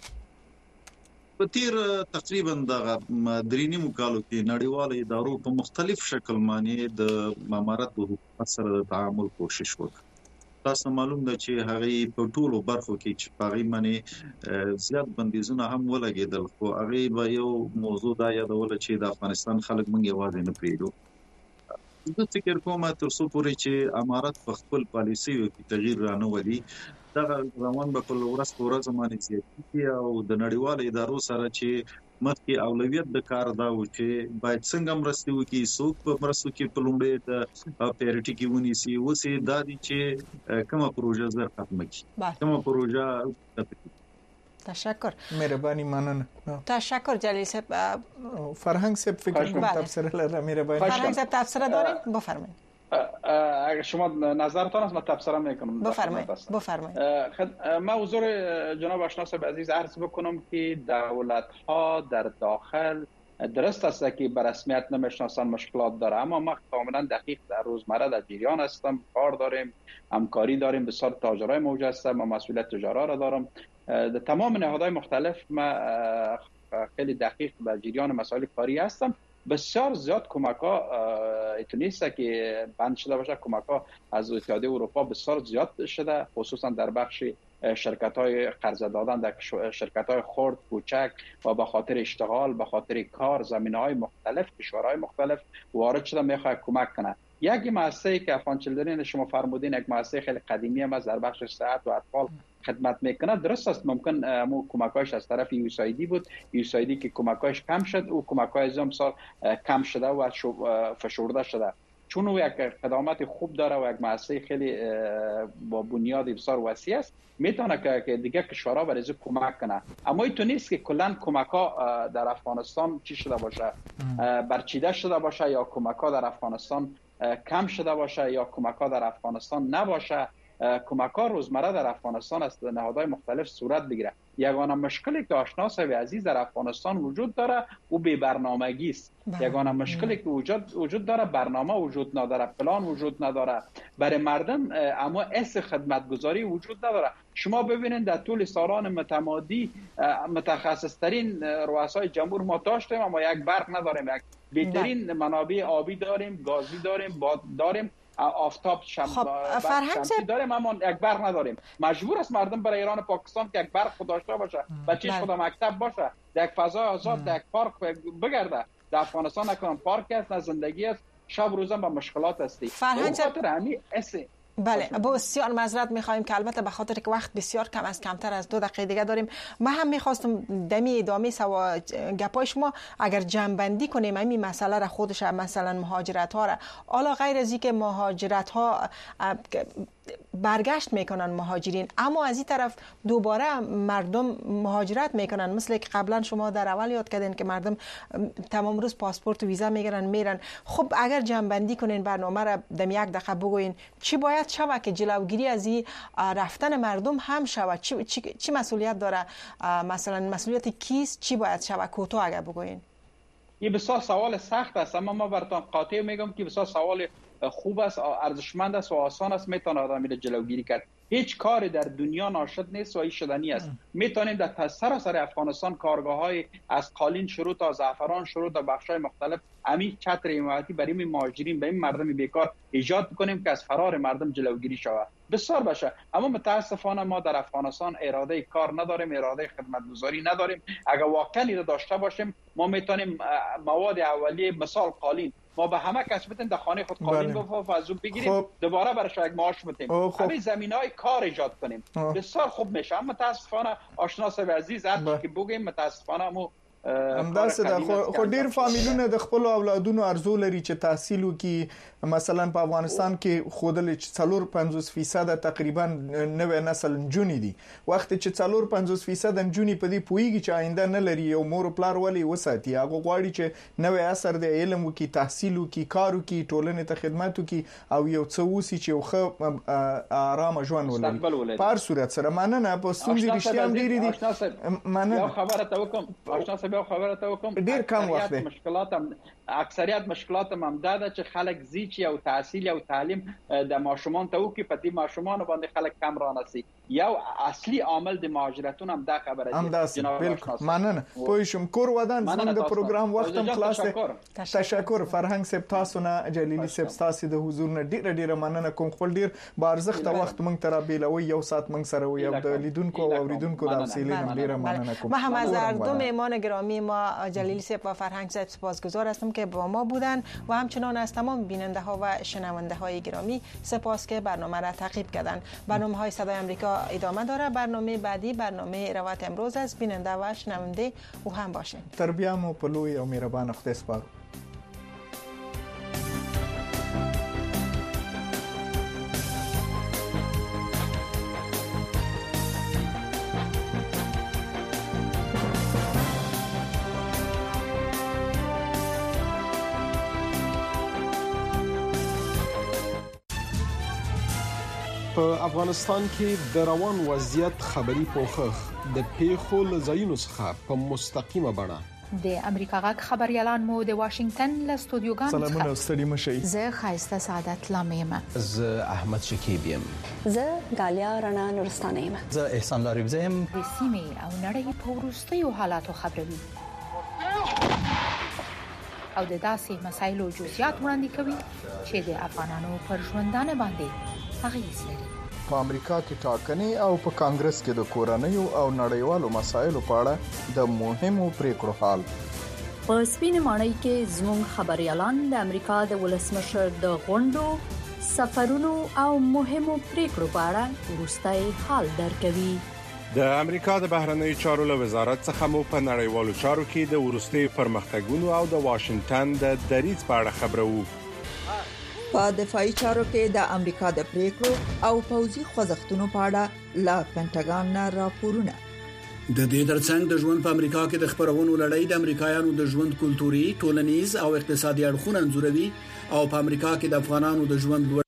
وکړي په تیر تقریبا د درینی مکالو کې نړیوال ادارو په مختلف شکل باندې د امارت په حکومت سره د تعامل کوشش وکړ تاسو معلوم ده چې هغه په ټولو برخو کې چې پاغي باندې زیات بندیزونه هم ولګیدل خو هغه به یو موضوع دا یادول چې د افغانستان خلک مونږ یوازې نه پریږدو زه فکر کوم تر څو پورې چې امارت په خپل پالیسي کې تغییر رانه دا روان به کول ورځ په ورځ باندې زیاتېږي او د نړیوال ادارو سره چې مخکې اولویت د کار دا و چې باید څنګه مرسته وکړي څوک په مرستو کې په لومړي د پیریټي کې ونیسي اوسې دا دي چې کومه پروژه زر ختمه کړي کومه پروژه تشکر مهرباني مننه تشکر جلیل صاحب فرهنگ صاحب فکر کنم تفسیر لره مهربانی فرهنگ صاحب تفسیر دارید بفرمایید اگر شما نظرتان است من تبصره میکنم بفرمایید بفرمایید ما حضور جناب آشنا صاحب عزیز عرض بکنم که دولت ها در داخل درست است که به رسمیت نمیشناسن مشکلات داره اما ما کاملا دقیق در روزمره در جریان هستم کار داریم همکاری داریم بسیار تاجرای موجود هستم و مسئولیت تجارا را دارم در تمام نهادهای مختلف ما خیلی دقیق در جریان مسائل کاری هستم بسیار زیاد کمک ها ایتونیسته که بند شده باشه کمک ها از اتحادیه اروپا بسیار زیاد شده خصوصا در بخش شرکت های قرضه دادن در شرکت های خرد کوچک و به خاطر اشتغال به خاطر کار زمینه های مختلف کشورهای مختلف وارد شده میخواد کمک کنه یک مؤسسه‌ای که افغان چیلدرن شما فرمودین یک مؤسسه خیلی قدیمی هم از در بخش صحت و اطفال خدمت میکنه درست است ممکن مو کمکایش از طرف یوسایدی بود یوسایدی که کمکایش کم شد او کمکای زم سال کم شده و فشرده شده چون او یک خدمات خوب داره و یک مؤسسه خیلی با بنیاد بسیار وسیع است، میتونه که دیگه کشورها برای از کمک کنه. اما این تو نیست که کلا کمک ها در افغانستان چی شده باشه، برچیده شده باشه، یا کمک ها در افغانستان کم شده باشه، یا کمک ها در افغانستان نباشه. کمک ها روزمره در افغانستان از نهادهای مختلف صورت بگیره. یگانه مشکلی که آشنا صاحب عزیز در افغانستان وجود داره او بی برنامگی است. یگانه مشکلی که وجود وجود داره برنامه وجود نداره، پلان وجود نداره برای مردم، اما اس خدمتگزاری وجود نداره. شما ببینید در طول سالان متمادی متخصص ترین رؤسای جمهور ما داشتیم اما یک برق نداریم، یک بهترین منابع آبی داریم، گازی داریم، باد داریم، آفتاب شم... خب شمسی داریم اما یک برق نداریم. مجبور است مردم برای ایران و پاکستان که یک برق داشته باشه، بچه‌ش خود مکتب باشه، در یک فضای آزاد، در یک پارک بگرده. در افغانستان نکنم پارک است، نه زندگی است، شب روز هم با مشکلات هستی. فرهنگ خاطر همین اس بله بسیار معذرت می‌خوایم که البته به خاطر که وقت بسیار کم است، کمتر از دو دقیقه دیگه داریم. من هم می‌خواستم دمی ادامه سوا گپای شما اگر جمع‌بندی کنیم این مسئله را خودش، مثلا مهاجرت ها را، حالا غیر از اینکه مهاجرت ها برگشت میکنن مهاجرین، اما از این طرف دوباره مردم مهاجرت میکنن، مثل که قبلا شما در اول یاد کردین که مردم تمام روز پاسپورت و ویزا میگیرن میرن. خب اگر جمع‌بندی کنین برنامه را دم یک دقیقه بگوین چی باید شود که جلوگیری از این رفتن مردم هم شود؟ چی, چی, چی مسئولیت داره؟ مثلا مسئولیت کیست؟ چی باید شود؟ کوتاه اگر بگوین. این بسیار سوال سخت است، اما ما براتون قاطع میگم که بسیار سوال خوب است، ارزشمند است و آسان است، میتونه آدم را جلوگیری کرد. هیچ کاری در دنیا ناشد نیست و این شدنی است. میتونیم در سراسر افغانستان کارگاه‌های از قالین شروع تا زعفران شروع تا بخش‌های مختلف امی چتر حمایتی برای این مهاجرین، برای این مردم بیکار ایجاد کنیم که از فرار مردم جلوگیری شود. بسیار باشه، اما متاسفانه ما در افغانستان اراده کار نداریم، اراده خدمتگزاری نداریم. اگر واقعا ایراد داشته باشیم ما میتونیم مواد اولیه مثال قالین ما به همه کس بدیم در خانه خود قالین بفروشیم و از اون بگیریم، خب. دوباره برش یک معاش بدیم، خب. همین زمینه‌های کار ایجاد کنیم. آه. بسیار خوب میشه. اما متاسفانه آشنا صاحب عزیز هر چی که بگیم متاسفانه مو همداسې د خو ډیر فامیلونه د خپل اولادونو ارزو لري چې تحصیل وکړي. مثلا په افغانستان کې خودل چې څلور پنځوس فیصد تقریبا نوې نسل نجونې دي، وخت چې څلور پنځوس فیصد نجونې په دې پویږي چې آینده نه لري او مور پلار ولې وساتي، هغه غواړي چې نوې اثر د علم وکړي، تحصیل وکړي، کار وکړي، ټولنې ته خدمت وکړي او یو څه وسی چې یو ښه آرام ژوند ولري. په هر صورت سره مننه په ستونزې رښتیا هم ډېرې دي. مننه. یو خبره ته وکم آشنا صاحب، یو خبره ته وکم ډېر کم وخت دی. مشکلات هم اکثریت مشکلات هم ده چې خلک زی چې او تحصیل او تعلیم د ماشومان ته وکي، په دې ماشومان باندې خلک کم رانسي. یو اصلي عامل د مهاجرتون هم دا خبره ده جناب. بالکل مننه. پوه شم. کور ودان زموږ د پروګرام وخت هم خلاص دی. تشکر فرهنګ صاحب، تاسو نه جلیلی صاحب، تاسو د حضور نه ډیره ډیره مننه کوم. خپل ډیر بارزخت وخت مونږ ته بیلوي، یو ساعت مونږ سره وي او د لیدونکو او اوریدونکو د حوصله هم ډیره مننه کوم. ما هم از هر دو مهمان گرامی ما جلیلی صاحب و فرهنگ صاحب سپاسگزار هستم که با ما بودن و همچنان از تمام بیننده ها و شنونده های گرامی سپاس که برنامه را تعقیب کردن. برنامه های صدای آمریکا ادامه داره. برنامه بعدی برنامه روایت امروز است. بیننده و شنونده او هم باشین. تربیه مو په لوی او مهربان خدای سپارو. په افغانستان کې د روان وضعیت خبري پوښښ د پیښو لزاینو څخه په مستقیمه بڼه د امریکا غږ خبريالان مو د واشنگټن له استودیوګانو څخه سلامونه ستړي مشي. زه خایسته سعادت لامیم. زه احمد شکیب یم. زه غالیا رڼا نورستانه یم. زه احسان لاریب یم. د سیمې او نړۍ په وروستیو حالاتو خبروي او د داسې مسایلو جزئیات وړاندې کوي چې د افغانانو پر ژوندانه باندې اغیز لري. په امریکا کې ټاکنې او په کانګرس کې د کورنیو او نړیوالو مسایلو په اړه د مهمو پریکړو حال. په سپینې ماڼۍ کې زموږ خبريالان د امریکا د ولسمشر د غونډو، سفرونو او مهمو پریکړو په اړه وروستي حال درکوي. د امریکا د بهرنی چارو له وزارت څخه مو په نړیوالو چارو کې د ورستي پرمختګونو او د واشنگټن د دریځ په اړه خبرو. په دفاعي چارو کې د امریکا د پریکړو او پوځي خوځښتونو په اړه لا پینټاګان نه راپورونه. د دې ترڅنګ د ژوند په امریکا کې د خبرونو لړۍ د امریکایانو د ژوند کلتوري، ټولنیز او اقتصادي اړخونه انځوروي او په امریکا کې د افغانانو د ژوند